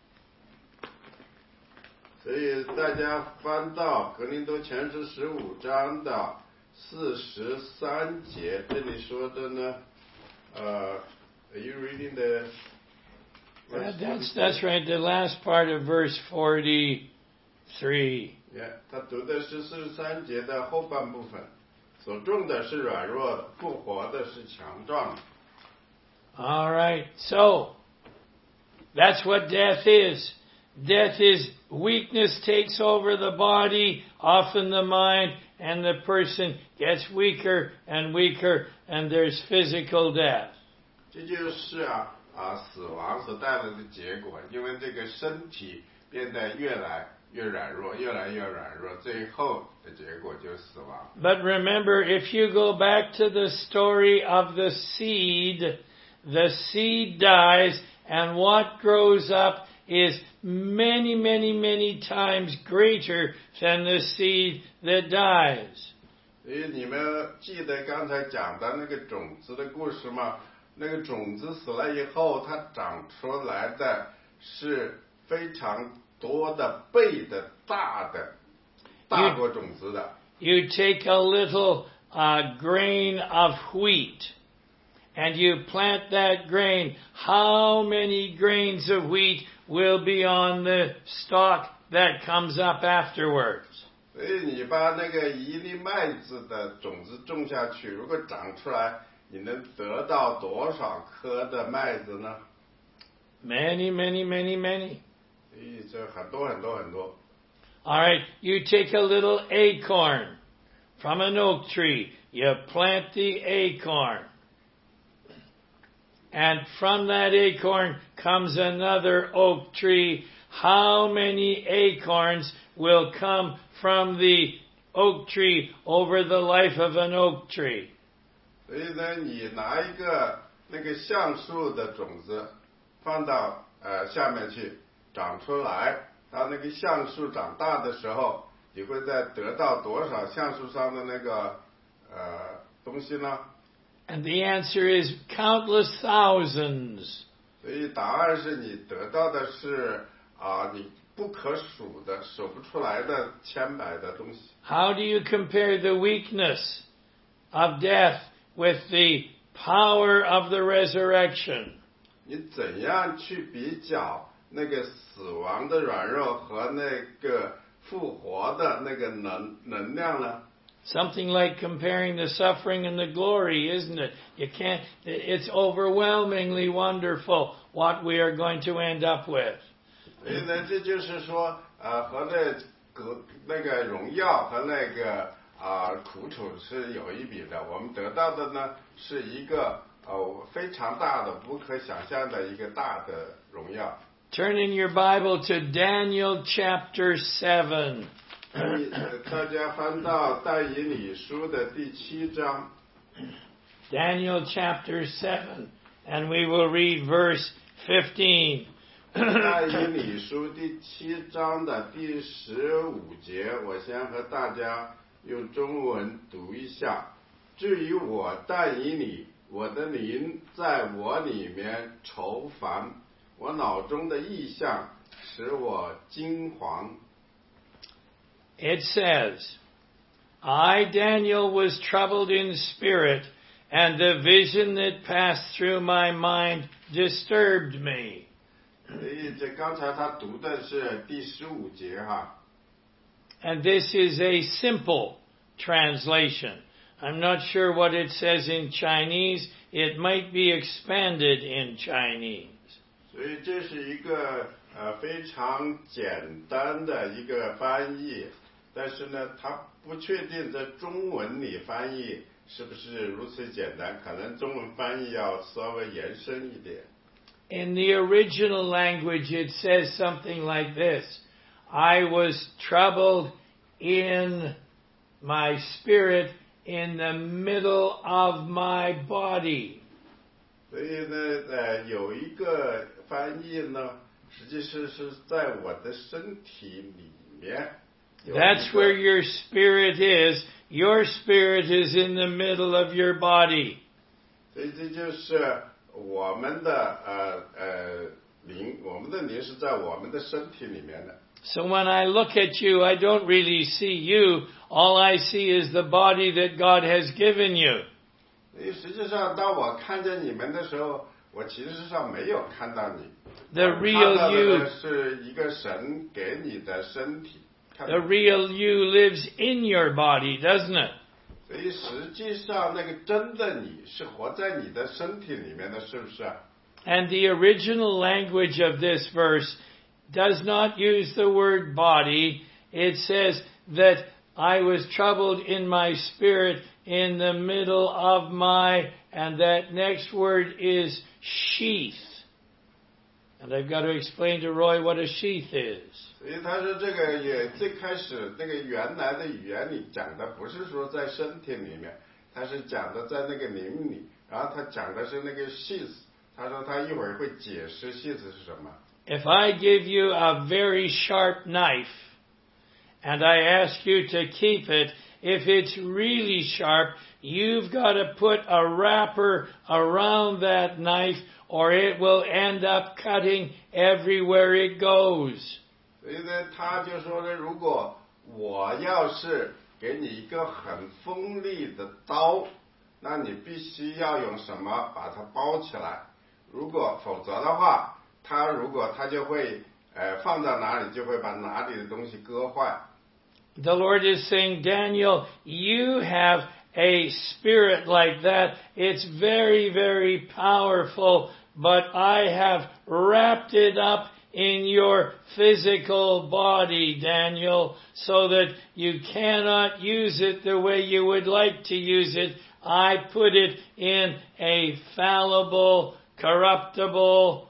所以大家翻到格林多前书十五章的四十三节，这里说的呢，呃 ，Are you reading the? That- that's that's right. The last part of verse forty-three. Yeah, 他读的是四十三节的后半部分，所种的是软弱的，复活的是强壮的。 All right. So that's what death is. Death is weakness takes over the body, often the mind, and the person gets weaker and weaker, and there's physical death. 这就是啊啊死亡所带来的结果，因为这个身体变得越来越软弱，越来越软弱，最后的结果就是死亡。 But remember, if you go back to the story of the seed, the seed dies, and what grows up is many, many, many times greater than the seed that dies. 所以你们记得刚才讲的那个种子的故事吗？那个种子死了以后，它长出来的是非常多的倍的大的，大过种子的。 You take a little uh, grain of wheat and you plant that grain. How many grains of wheat will be on the stalk that comes up afterwards? 所以你把那个一粒麦子的种子种下去，如果长出来，你能得到多少颗的麦子呢？ Many, many, many, many. 所以这很多很多很多。 All right, you take a little acorn from an oak tree. You plant the acorn. And from that acorn comes another oak tree. How many acorns will come from the oak tree over the life of an oak tree? 所以呢，你拿一个那个橡树的种子放到呃下面去长出来，当那个橡树长大的时候，你会再得到多少橡树上的那个呃东西呢？ And the answer is countless thousands. 所以答案是你得到的是啊、你不可数的、数不出来的千百的东西。 How do you compare the weakness of death with the power of the resurrection? 你怎样去比较那个死亡的软弱和那个复活的那个能能量呢？ Something like comparing the suffering and the glory, isn't it? You can't, it's overwhelmingly wonderful what we are going to end up with. 所以呢，这就是说，呃，和那个那个荣耀和那个啊、苦楚是有一比的。我们得到的呢，是一个呃非常大的、不可想象的一个大的荣耀。 Turn in your Bible to Daniel chapter seven. 大家翻到但以理书的第七章。 Daniel chapter seven, and we will read verse fifteen. 但以理书第七章的第十五节，我先和大家用中文读一下。至于我但以理，我的灵在我里面愁烦，我脑中的意象使我惊惶。 it says, I, Daniel, was troubled in spirit, and the vision that passed through my mind disturbed me. 所以这刚才他读的是第十五节哈。 And this is a simple translation. I'm not sure what it says in Chinese. It might be expanded in Chinese. 所以这是一个呃非常简单的一个翻译，但是呢，他不确定在中文里翻译是不是如此简单，可能中文翻译要稍微延伸一点。 In the original language, it says something like this. I was troubled in my spirit in the middle of my body. 所以呢，呃，有一个翻译呢，实际是是在我的身体里面。 That's where your spirit is. Your spirit is in the middle of your body. 所以这就是我们的呃呃灵，我们的灵是在我们的身体里面的。 So when I look at you, I don't really see you. All I see is the body that God has given you. 所以实际上，当我看见你们的时候，我其实上没有看到你。 The real 看到 you, 的是一个神给你的身体。 the real you lives in your body, doesn't it? 所以实际上，那个真的你是活在你的身体里面的，是不是？ And the original language of this verse does not use the word body. It says that I was troubled in my spirit in the middle of my, and that next word is sheath. And I've got to explain to Roy what a sheath is. 所以他说这个也最开始那个原来的语言里讲的不是说在身体里面，他是讲的在那个灵里，然后他讲的是那个 sheath。他说他一会儿会解释 sheath 是什么。 If I give you a very sharp knife and I ask you to keep it, if it's really sharp, you've got to put a wrapper around that knife or it will end up cutting everywhere it goes. 所以呢，他就说呢，如果我要是给你一个很锋利的刀，那你必须要用什么把它包起来？如果否则的话，他如果他就会呃放到哪里，就会把哪里的东西割坏。 The Lord is saying, Daniel, you have a spirit like that. It's very, very powerful, but I have wrapped it up in your physical body, Daniel, so that you cannot use it the way you would like to use it. I put it in a fallible, corruptible,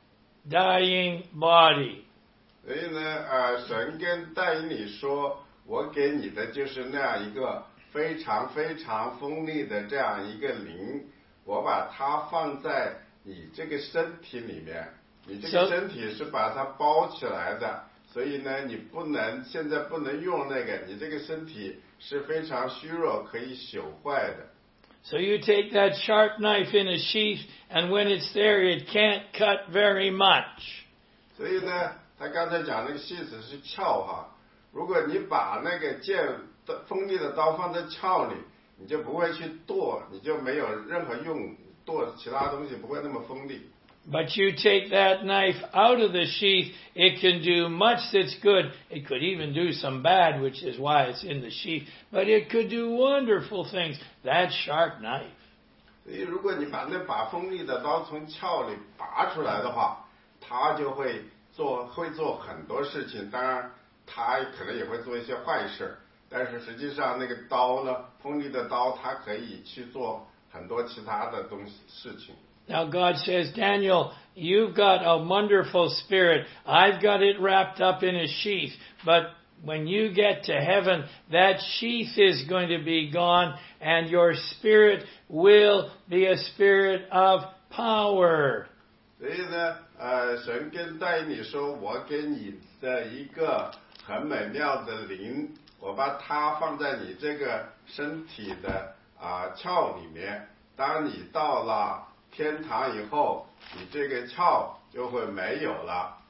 dying body. 所以呢，呃，神跟但以理说，我给你的就是那样一个非常非常锋利的这样一个灵，我把它放在你这个身体里面。你这个身体是把它包起来的，所以呢，你不能现在不能用那个，你这个身体是非常虚弱，可以朽坏的。 So you take that sharp knife in a sheath, and when it's there, it can't cut very much. 所以呢，他刚才讲那个细子是鞘哈，如果你把那个剑的锋利的刀放在鞘里，你就不会去剁，你就没有任何用，剁其他东西不会那么锋利。 But you take that knife out of the sheath, it can do much that's good. It could even do some bad, which is why it's in the sheath. But it could do wonderful things. That sharp knife. 所以如果你把那把锋利的刀从鞘里拔出来的话，它就会做会做很多事情。当然，它可能也会做一些坏事。但是实际上，那个刀呢，锋利的刀，它可以去做很多其他的东西事情。 Now God says, Daniel, you've got a wonderful spirit. I've got it wrapped up in a sheath. But when you get to heaven, that sheath is going to be gone, and your spirit will be a spirit of power. 所以呢，呃，神跟但以理说，我给你的一个很美妙的灵，我把它放在你这个身体的啊鞘里面。当你到了天堂以后，你这个鞘就会没有了，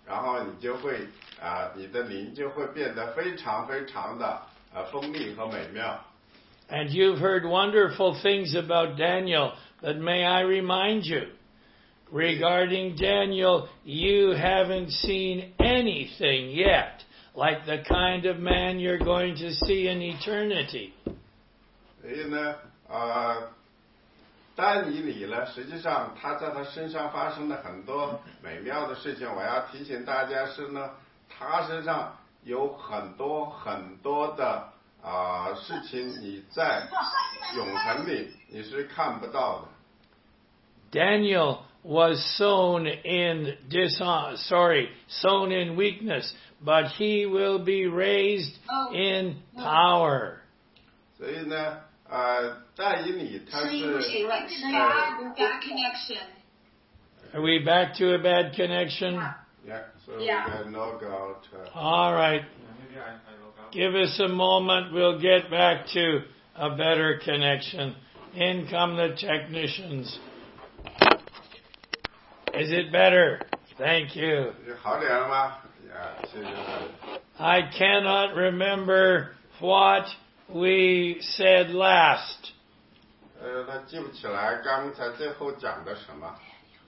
然后你就会啊、你的灵就会变得非常非常的呃锋利和美妙。 And you've heard wonderful things about Daniel, but may I remind you, regarding Daniel, you haven't seen anything yet like the kind of man you're going to see in eternity. 所以呢，呃，但以理呢，实际上他在他身上发生了很多美妙的事情。我要提醒大家是呢，他身上有很多很多的啊、呃、事情，你在永恒里你是看不到的。 Daniel was sown in dishonor, sorry, sown in weakness, but he will be raised in power. 所以呢，呃，但以理他是 Bad, bad connection. Are we back to a bad connection? Yeah, so Yeah. we can log out. Uh, All right. Maybe I, I log out. Give us a moment. We'll get back to a better connection. In come the technicians. Is it better? Thank you. 好点了吗？呀，谢谢大家。 I cannot remember what we said last. 呃，他记不起来刚才最后讲的什么。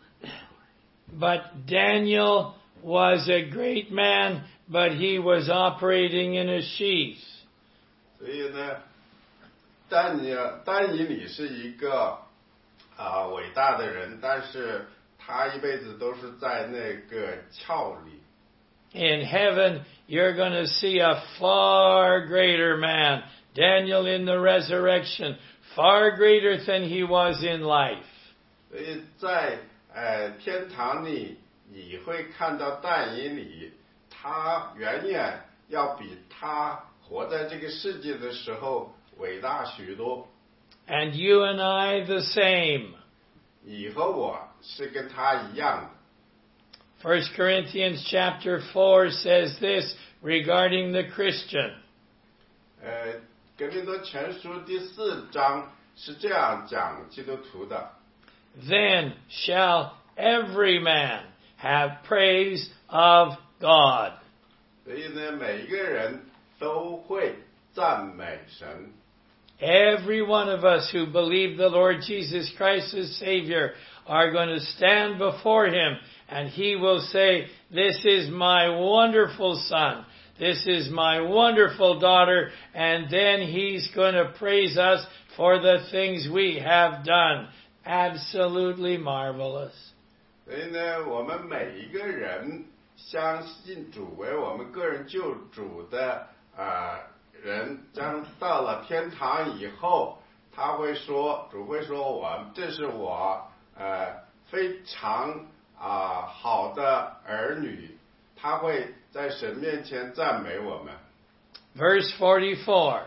But Daniel was a great man, but he was operating in a sheath. 所以呢，但你但以理是一个啊、伟大的人，但是他一辈子都是在那个鞘里。 In heaven, you're going to see a far greater man, Daniel in the resurrection, far greater than he was in life. 所以在呃天堂里，你会看到但以理，他远远要比他活在这个世界的时候伟大许多。 And you and I the same. 你和我是跟他一样的。 First Corinthians chapter four says this regarding the Christian. 呃，格林多前书第四章是这样讲基督徒的。 Then shall every man have praise of God. 所以呢，每一个人都会赞美神。 Every one of us who believe the Lord Jesus Christ as Savior are going to stand before Him and He will say, "This is my wonderful son. This is my wonderful daughter." And then He's going to praise us for the things we have done. Absolutely marvelous. 所以呢，我们每一个人相信主为我们个人救主的啊、呃人，将到了天堂以后，他会说，主会说我这是我呃非常啊、好的儿女，他会在神面前赞美我们。 Verse forty-four.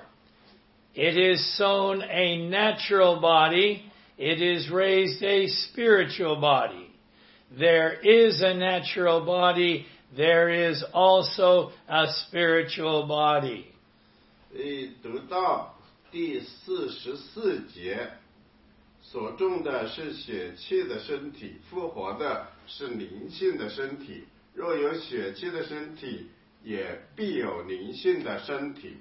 It is sown a natural body. It is raised a spiritual body. There is a natural body. There is also a spiritual body. 所以读到第四十四节，所种的是血气的身体，复活的是灵性的身体。若有血气的身体，也必有灵性的身体。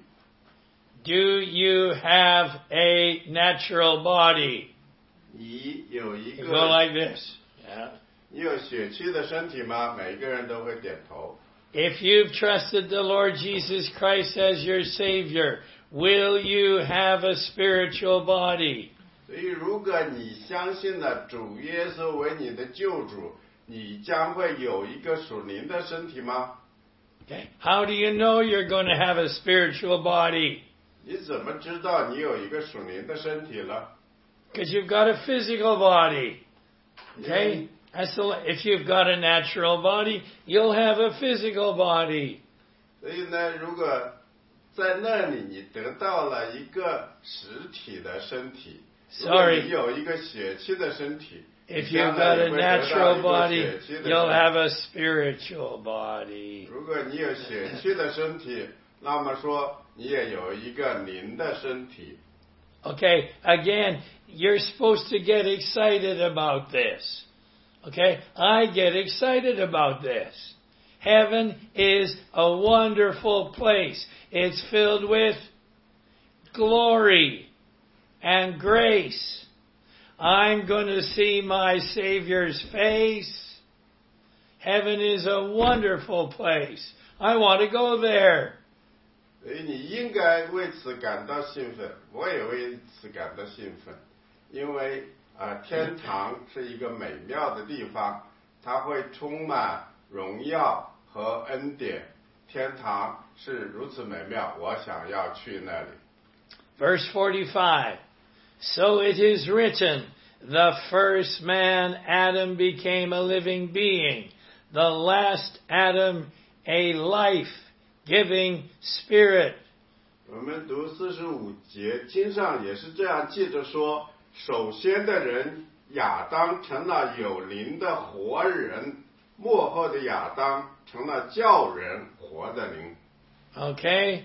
Do you have a natural body? 你有一 You go 个， like this. Yeah. 你有血气的身体吗？每个人都会点头。 If you've trusted the Lord Jesus Christ as your Savior, will you have a spiritual body? 所以，如果你相信了主耶稣为你的救主，你将会有一个属灵的身体吗？ Okay. How do you know you're going to have a spiritual body? 你怎么知道你有一个属灵的身体了？ Because you've got a physical body. Okay? That's the, if you've got a natural body, you'll have a physical body. 所以呢，如果在那里你得到了一个实体的身体，如果 Sorry. 你有一个血气的身体， If 你将 you've 来 got 你 a 会得到 natural 一个 body, 血气的 you'll 身 have 体。 a spiritual body. 如果你有血气的身体，那么说你也有一个灵的身体。 Okay, again, you're supposed to get excited about this. Okay, I get excited about this. Heaven is a wonderful place. It's filled with glory and grace. I'm going to see my Savior's face. Heaven is a wonderful place. I want to go there. 所以你应该为此感到兴奋，我也为此感到兴奋，因为啊、呃，天堂是一个美妙的地方，它会充满荣耀和恩典。天堂是如此美妙，我想要去那里。 Verse forty-five. So it is written, the first man, Adam, became a living being. The last Adam, a life-giving spirit. 我们读四十五节，经上也是这样记着说，首先的人亚当成了有灵的活人，末后的亚当成了叫人活的灵。 Okay?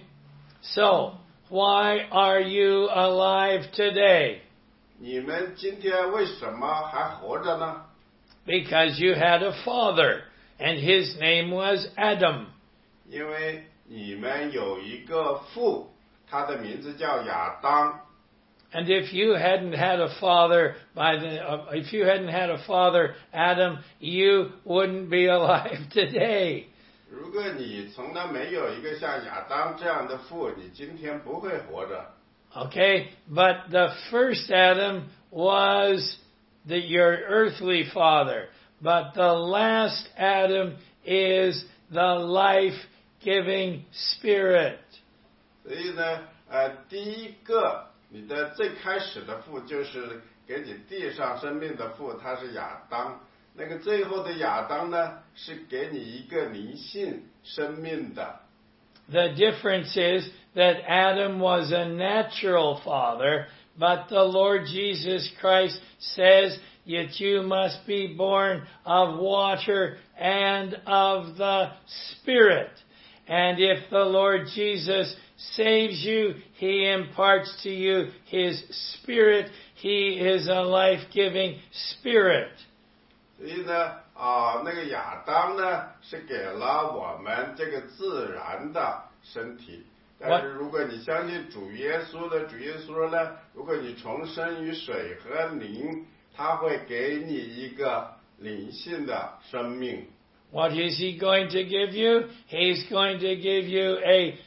So, why are you alive today? 你们今天为什么还活着呢？ Because you had a father, and his name was Adam. 因为你们有一个父，他的名字叫亚当。 And if you hadn't had a father by the, uh, if you hadn't had a father, Adam, you wouldn't be alive today. 如果你从来没有一个像亚当这样的父，你今天不会活着。 Okay, but the first Adam was the, your earthly father, but the last Adam is the life-giving spirit. 所以呢，呃，第一个你的最开始的父就是给你地上生命的父，他是亚当。那个最后的亚当呢，是给你一个灵性生命的。 The difference is that Adam was a natural father, but the Lord Jesus Christ says that you must be born of water and of the Spirit. And if the Lord Jesus saves you, He imparts to you His Spirit. He is a life-giving Spirit. 所以呢，啊、呃，那个亚当呢，是给了我们这个自然的身体。但是如果你相信主耶稣的，主耶稣说呢，如果你重生于水和灵，他会给你一个灵性的生命。 What is He going to give you? He's going to give you a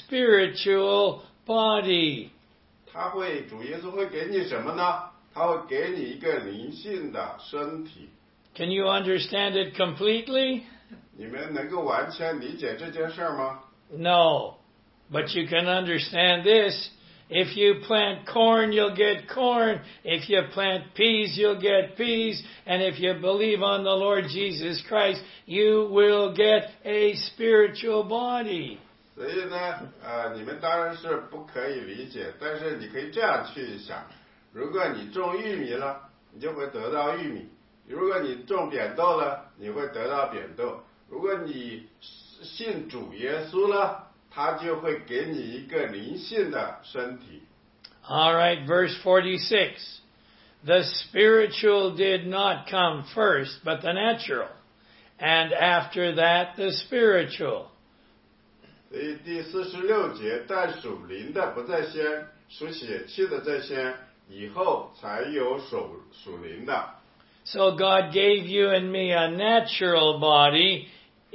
spiritual body. 他会，主耶稣会给你什么呢？他会给你一个灵性的身体。 Can you understand it completely? 你们能够完全理解这件事吗？ No. But you can understand this. If you plant corn, you'll get corn. If you plant peas, you'll get peas. And if you believe on the Lord Jesus Christ, you will get a spiritual body. 所以呢，呃，你们当然是不可以理解，但是你可以这样去想：如果你种玉米了，你就会得到玉米；如果你种扁豆了，你会得到扁豆；如果你信主耶稣了，他就会给你一个灵性的身体。 All right, verse forty-six. The spiritual did not come first, but the natural. And after that, the spiritual. 所以第四十六节，但属灵的不在先，属血气的在先，以后才有属属灵的。 So God gave you and me a natural body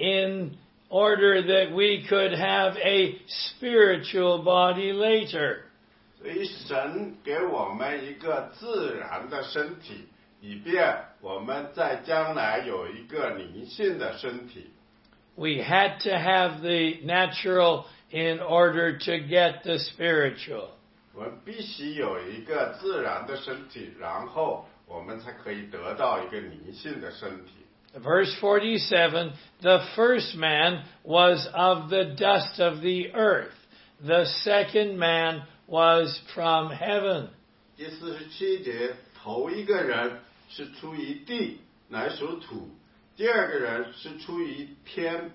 in order that we could have a spiritual body later. 所以神给我们一个自然的身体，以便我们在将来有一个灵性的身体。 We had to have the natural in order to get the spiritual. 我们必须有一个自然的身体，然后我们才可以得到一个灵性的身体。 Verse forty-seven, the first man was of the dust of the earth. The second man was from heaven. 第四十七节，头一个人是出于地，乃属土；第二个人是出于天。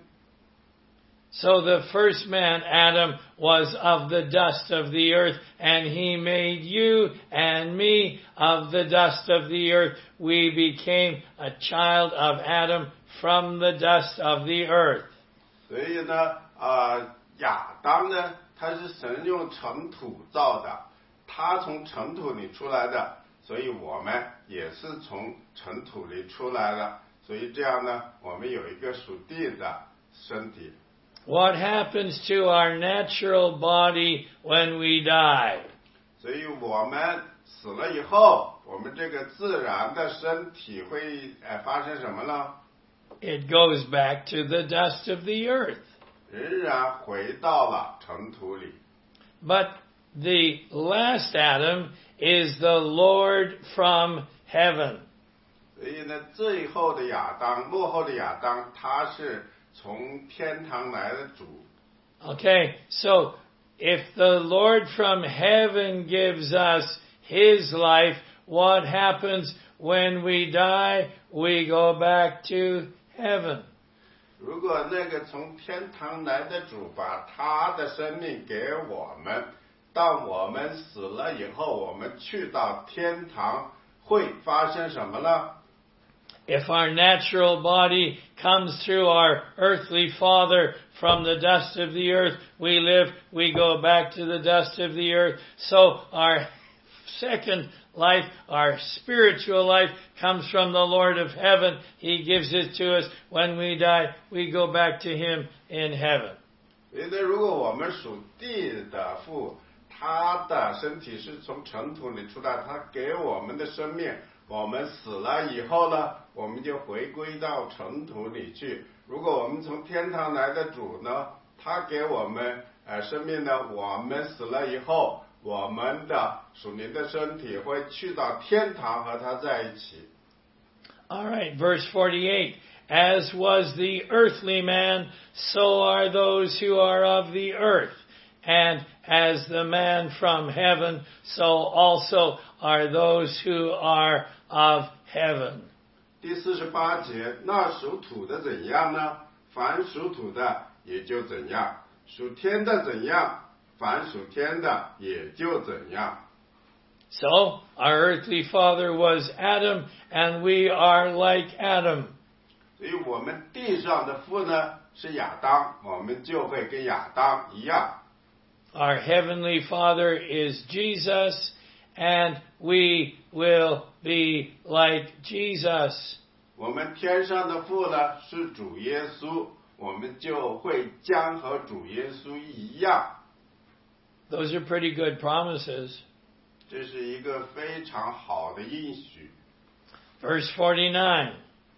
So the first man, Adam, was of the dust of the earth, and he made you and me of the dust of the earth. We became a child of Adam from the dust of the earth. 所以呢，啊，亚当呢，他是神用尘土造的，他从尘土里出来的，所以我们也是从尘土里出来的，所以这样呢，我们有一个属地的身体。 What happens to our natural body when we die? 所以我们死了以后，我们这个自然的身体会呃发生什么呢？ It goes back to the dust of the earth. 仍然回到了尘土里。 But the last Adam is the Lord from heaven. 所以呢，最后的亚当，幕后的亚当，他是从天堂来的主。 Okay, so if the Lord from heaven gives us his life, what happens when we die? We go back to heaven. 如果那个从天堂来的主把他的生命给我们，当我们死了以后，我们去到天堂，会发生什么呢？ If our natural body comes through our earthly father from the dust of the earth, we live, we go back to the dust of the earth. So our second life, our spiritual life, comes from the Lord of heaven. He gives it to us. When we die, we go back to him in heaven. 因为如果我们属地的父，他的身体是从尘土里出来，他给我们的生命，我们死了以后呢，我们就回归到尘土里去。如果我们从天堂来的主呢，他给我们呃生命呢，我们死了以后，我们的属灵的身体会去到天堂和他在一起。 All right, verse forty-eight. As was the earthly man, so are those who are of the earth. And as the man from heaven, so also are those who are of heaven. 第四十八节，那属土的怎样呢？凡属土的也就怎样；属天的怎样？凡属天的也就怎样。 So, our earthly father was Adam, and we are like Adam. 所以我们地上的父呢是亚当，我们就会跟亚当一样。 Our heavenly father is Jesus, and we will be like Jesus. 我们天上的父呢是主耶稣，我们就会将和主耶稣一样。 Those are pretty good promises. 这是一个非常好的应许。 Verse forty-nine.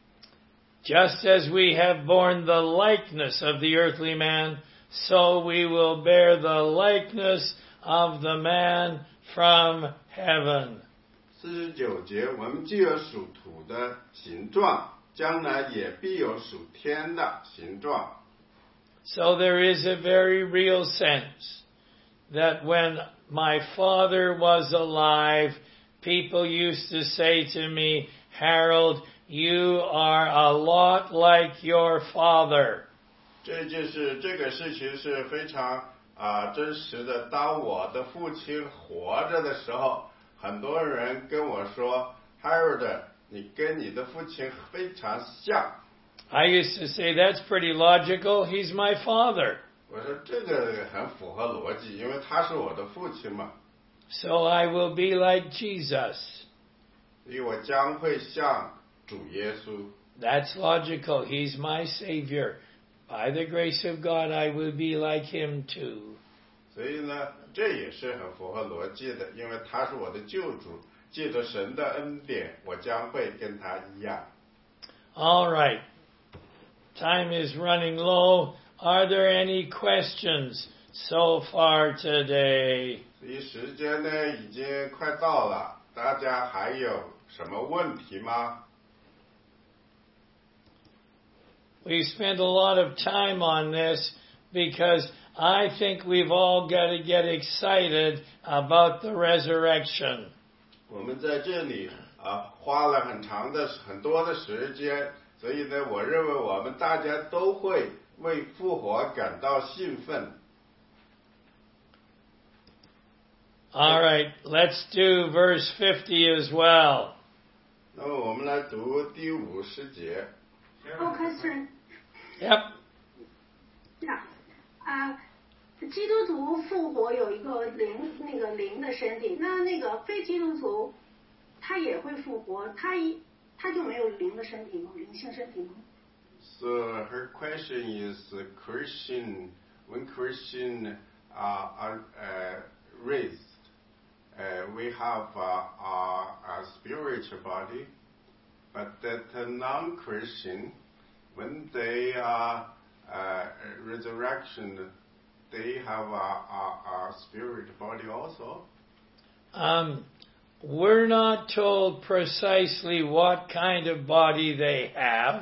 Just as we have borne the likeness of the earthly man, so we will bear the likeness of the man from heaven. 四十九节，我们既有属土的形状，将来也必有属天的形状。 So there is a very real sense that when my father was alive, people used to say to me, Harold, you are a lot like your father. 这就是这个事情是非常啊、呃、真实的。当我的父亲活着的时候，很多人跟我说 ，Harold， 你跟你的父亲非常像。 I used to say, that's pretty logical. He's my father. 我说这个很符合逻辑，因为他是我的父亲嘛。 So I will be like Jesus. 所以我将会像主耶稣。 That's logical. He's my Savior. By the grace of God, I will be like him too. 所以呢，这也是很符合逻辑的，因为他是我的救主，借着神的恩典，我将会跟他一样。 All right. Time is running low. Are there any questions so far today? 所以时间呢已经快到了，大家还有什么问题吗？ We spent a lot of time on this because I think we've all got to get excited about the resurrection. 我们在这里啊花了很长的很多的时间，所以呢，我认为我们大家都会为复活感到兴奋。 All right, let's do verse fifty as well. 那么我们来读第五十节。 Oh, question. Yep. 那啊，基督徒复活有一个灵，那个灵的身体，那那个非基督徒他也会复活，他一他就没有灵的身体吗？灵性身体吗？ So her question is, uh, Christian, when Christian uh, are uh, raised, uh, we have uh, a, a spiritual body, but that a non-Christian, when they are uh, resurrection, they have a, a, a spirit body also. Um, we're not told precisely what kind of body they have.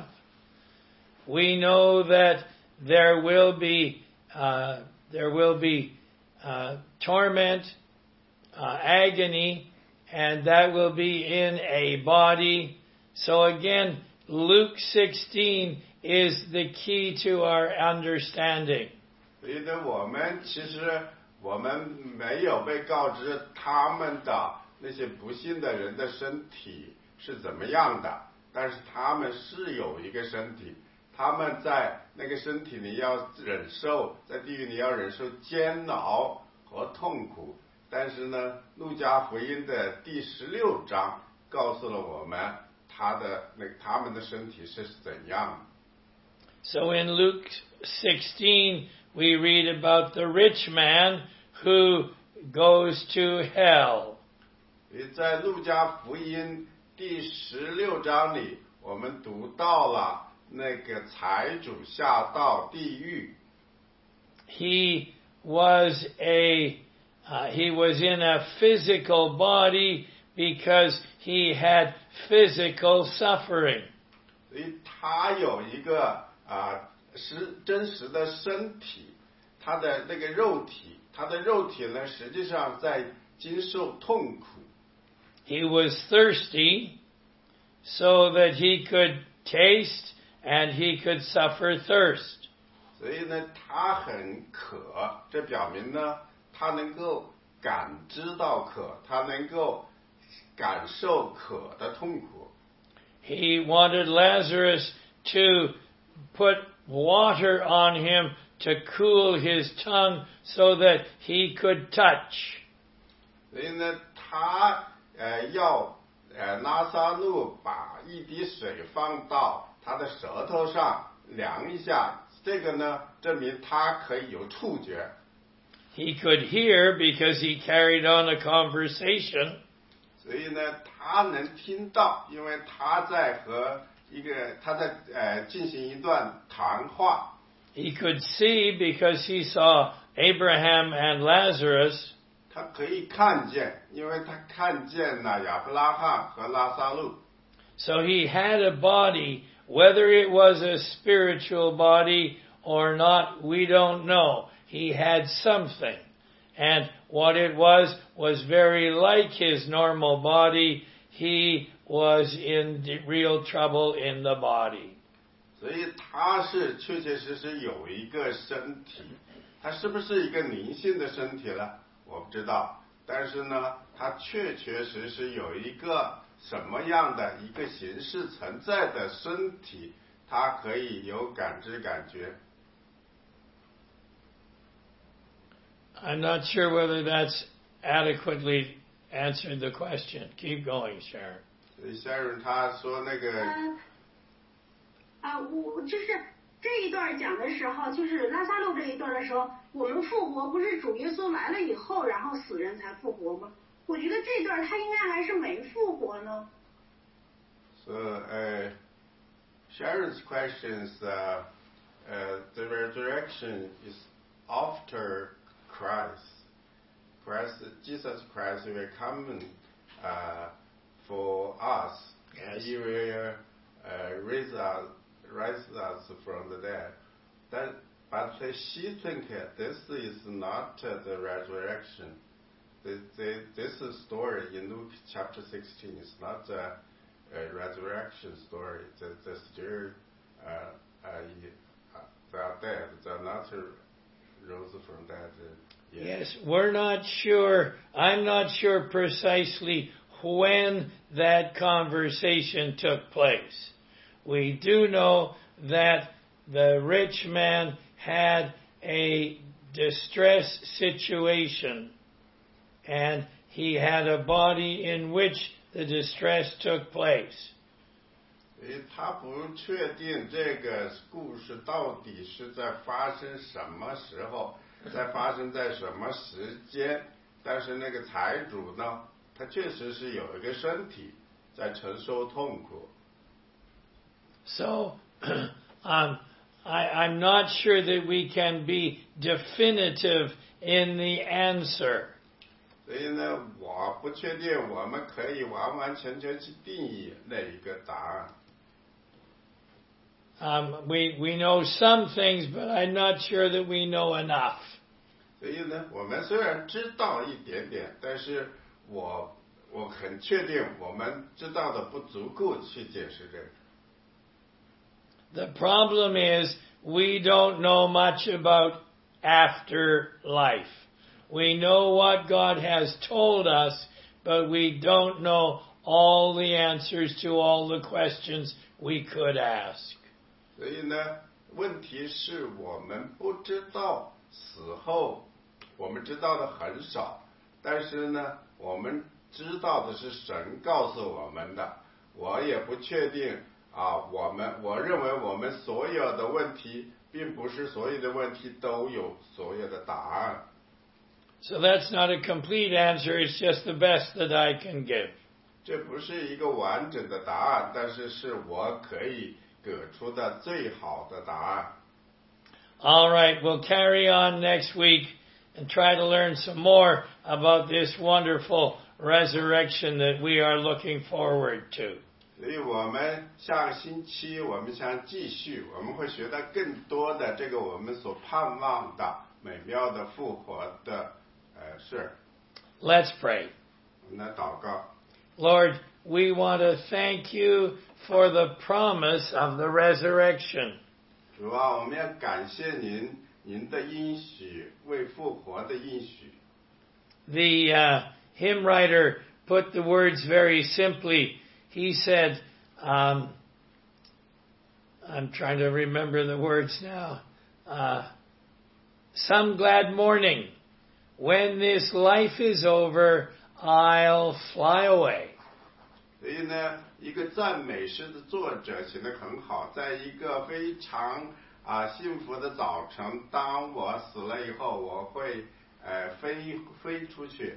We know that there will be uh, there will be uh, torment, uh, agony, and that will be in a body. So again, Luke sixteen is the key to our understanding. 所以呢，我们其实我们没有被告知他们的那些不信的人的身体是怎么样的，但是他们是有一个身体。他们在那个身体里要忍受，在地狱里要忍受煎熬和痛苦。但是呢，路加福音的第十六章告诉了我们他的那他们的身体是怎样。 So in Luke sixteen, we read about the rich man who goes to hell. 在路加福音第十六章里，我们读到了。那个财主下到地狱。 He was a uh, he was in a physical body because he had physical suffering. 所以他有一个啊实真实的身体，他的那个肉体，他的肉体呢实际上在经受痛苦。 He was thirsty, so that he could taste. And he could suffer thirst. 所以呢，他很渴，这表明呢，他能够感知到渴，他能够感受渴的痛苦。 He wanted Lazarus to put water on him to cool his tongue so that he could touch. 所以呢，他呃要呃拉撒路把一滴水放到。他的舌头上量一下，这个呢，证明他可以有触觉。 He could hear because he carried on a conversation. 所以呢，他能听到，因为他在和一个他在呃进行一段谈话。 He could see because he saw Abraham and Lazarus. 他可以看见，因为他看见了亚伯拉罕和拉撒路。 So he had a body. Whether it was a spiritual body or not, we don't know. He had something. And what it was, was very like his normal body. He was in real trouble in the body. 所以他是确确实实有一个身体，他是不是一个灵性的身体呢？我不知道。但是呢，他确确实实有一个什么样的一个形式存在的身体，它可以有感知感觉。 I'm not sure whether that's adequately answered the question. Keep going, Sharon. 所以 Sharon 他说那个啊，我就是这一段讲的时候，就是拉撒路这一段的时候，我们复活不是主耶稣来了以后，然后死人才复活吗？我觉得这段他应该还是没复活呢。 So, uh, Sharon's questions, uh, uh, the resurrection is after Christ. Christ, Jesus Christ will come uh, for us. Yes. He will uh, raise us, raise us from the dead. That, but she thinks this is not uh, the resurrection. The, the, this story in Luke chapter sixteen is not a, a resurrection story. The, the still uh, uh, they are dead. They are not rose from dead. Yet. Yes, we're not sure. I'm not sure precisely when that conversation took place. We do know that the rich man had a distress situation, and he had a body in which the distress took place. 所以他不确定这个故事到底是在发生什么时候，在发生在什么时间，但是那个财主呢，他确实是有一个身体在承受痛苦。 So, um, I, I'm not sure that we can be definitive in the answer. 所以呢，我不确定我们可以完完全全去定义那一个答案。 Um, we, we know some things, but I'm not sure that we know enough. 所以呢，我们虽然知道一点点，但是我我很确定我们知道的不足够去解释这个。 The problem is we don't know much about afterlife. We know what God has told us, but we don't know all the answers to all the questions we could ask. 所以呢，问题是我们不知道死后，我们知道的很少，但是呢，我们知道的是神告诉我们的。我也不确定啊，我们我认为我们所有的问题，并不是所有的问题都有所有的答案。 So that's not a complete answer, it's just the best that I can give. 这不是一个完整的答案，但是是我可以给出的最好的答案。 All right, we'll carry on next week and try to learn some more about this wonderful resurrection that we are looking forward to. 所以我们下个星期我们想继续，我们会学到更多的这个我们所盼望的美妙的复活的呃事。 Let's pray. 我们来祷告。 Lord, we want to thank you for the promise of the resurrection. 主啊，我们要感谢您，您的应许，为复活的应许。 The uh, hymn writer put the words very simply. He said, um, I'm trying to remember the words now. Uh, some glad morning, when this life is over, I'll fly away. 所以呢，一个赞美诗的作者写得很好，在一个非常啊幸福的早晨，当我死了以后，我会呃飞飞出去。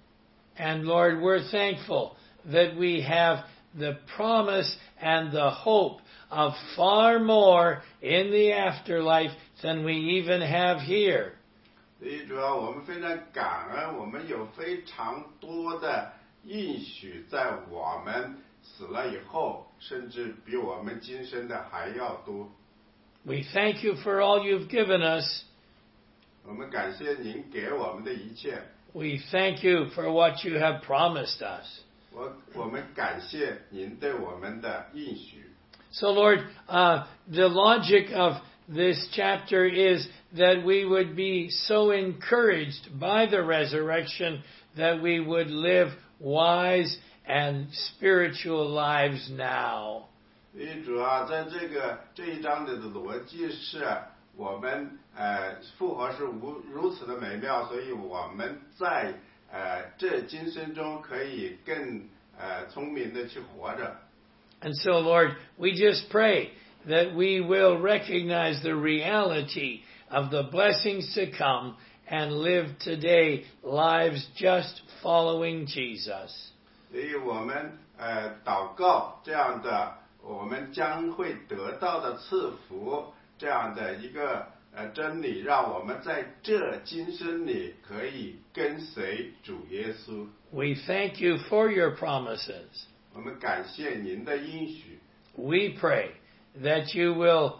And Lord, we're thankful that we have the promise and the hope of far more in the afterlife than we even have here. 所以主要我们非常感恩，我们有非常多的应许在我们死了以后，甚至比我们今生的还要多。 We thank you for all you've given us. 我们感谢您给我们的一切， We thank you for what you have promised us. 我我们感谢您对我们的应许。 So Lord, uh, the logic of this chapter is that we would be so encouraged by the resurrection that we would live wise and spiritual lives now. 所以主要在这个这一章的逻辑是，我们呃复活是无如此的美妙，所以我们在呃这今生中可以更呃聪明的去活着。 And so, Lord, we just pray that we will recognize the reality of the blessings to come and live today lives just following Jesus. 所以我们呃祷告这样的，我们将会得到的赐福，这样的一个呃真理，让我们在这今生里可以跟随主耶稣。 We thank you for your promises. 我们感谢您的应许。 We pray that you will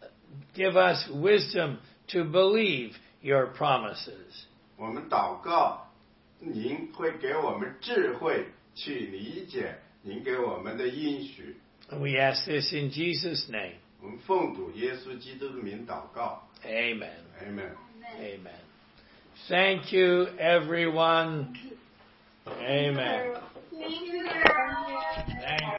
give us wisdom to believe your promises. 我们祷告，您会给我们智慧去理解您给我们的应许。 And we ask this in Jesus' name. 我们奉主耶稣基督的名祷告。 Amen. Amen. Amen. Thank you, everyone. Amen. Thank you. Thank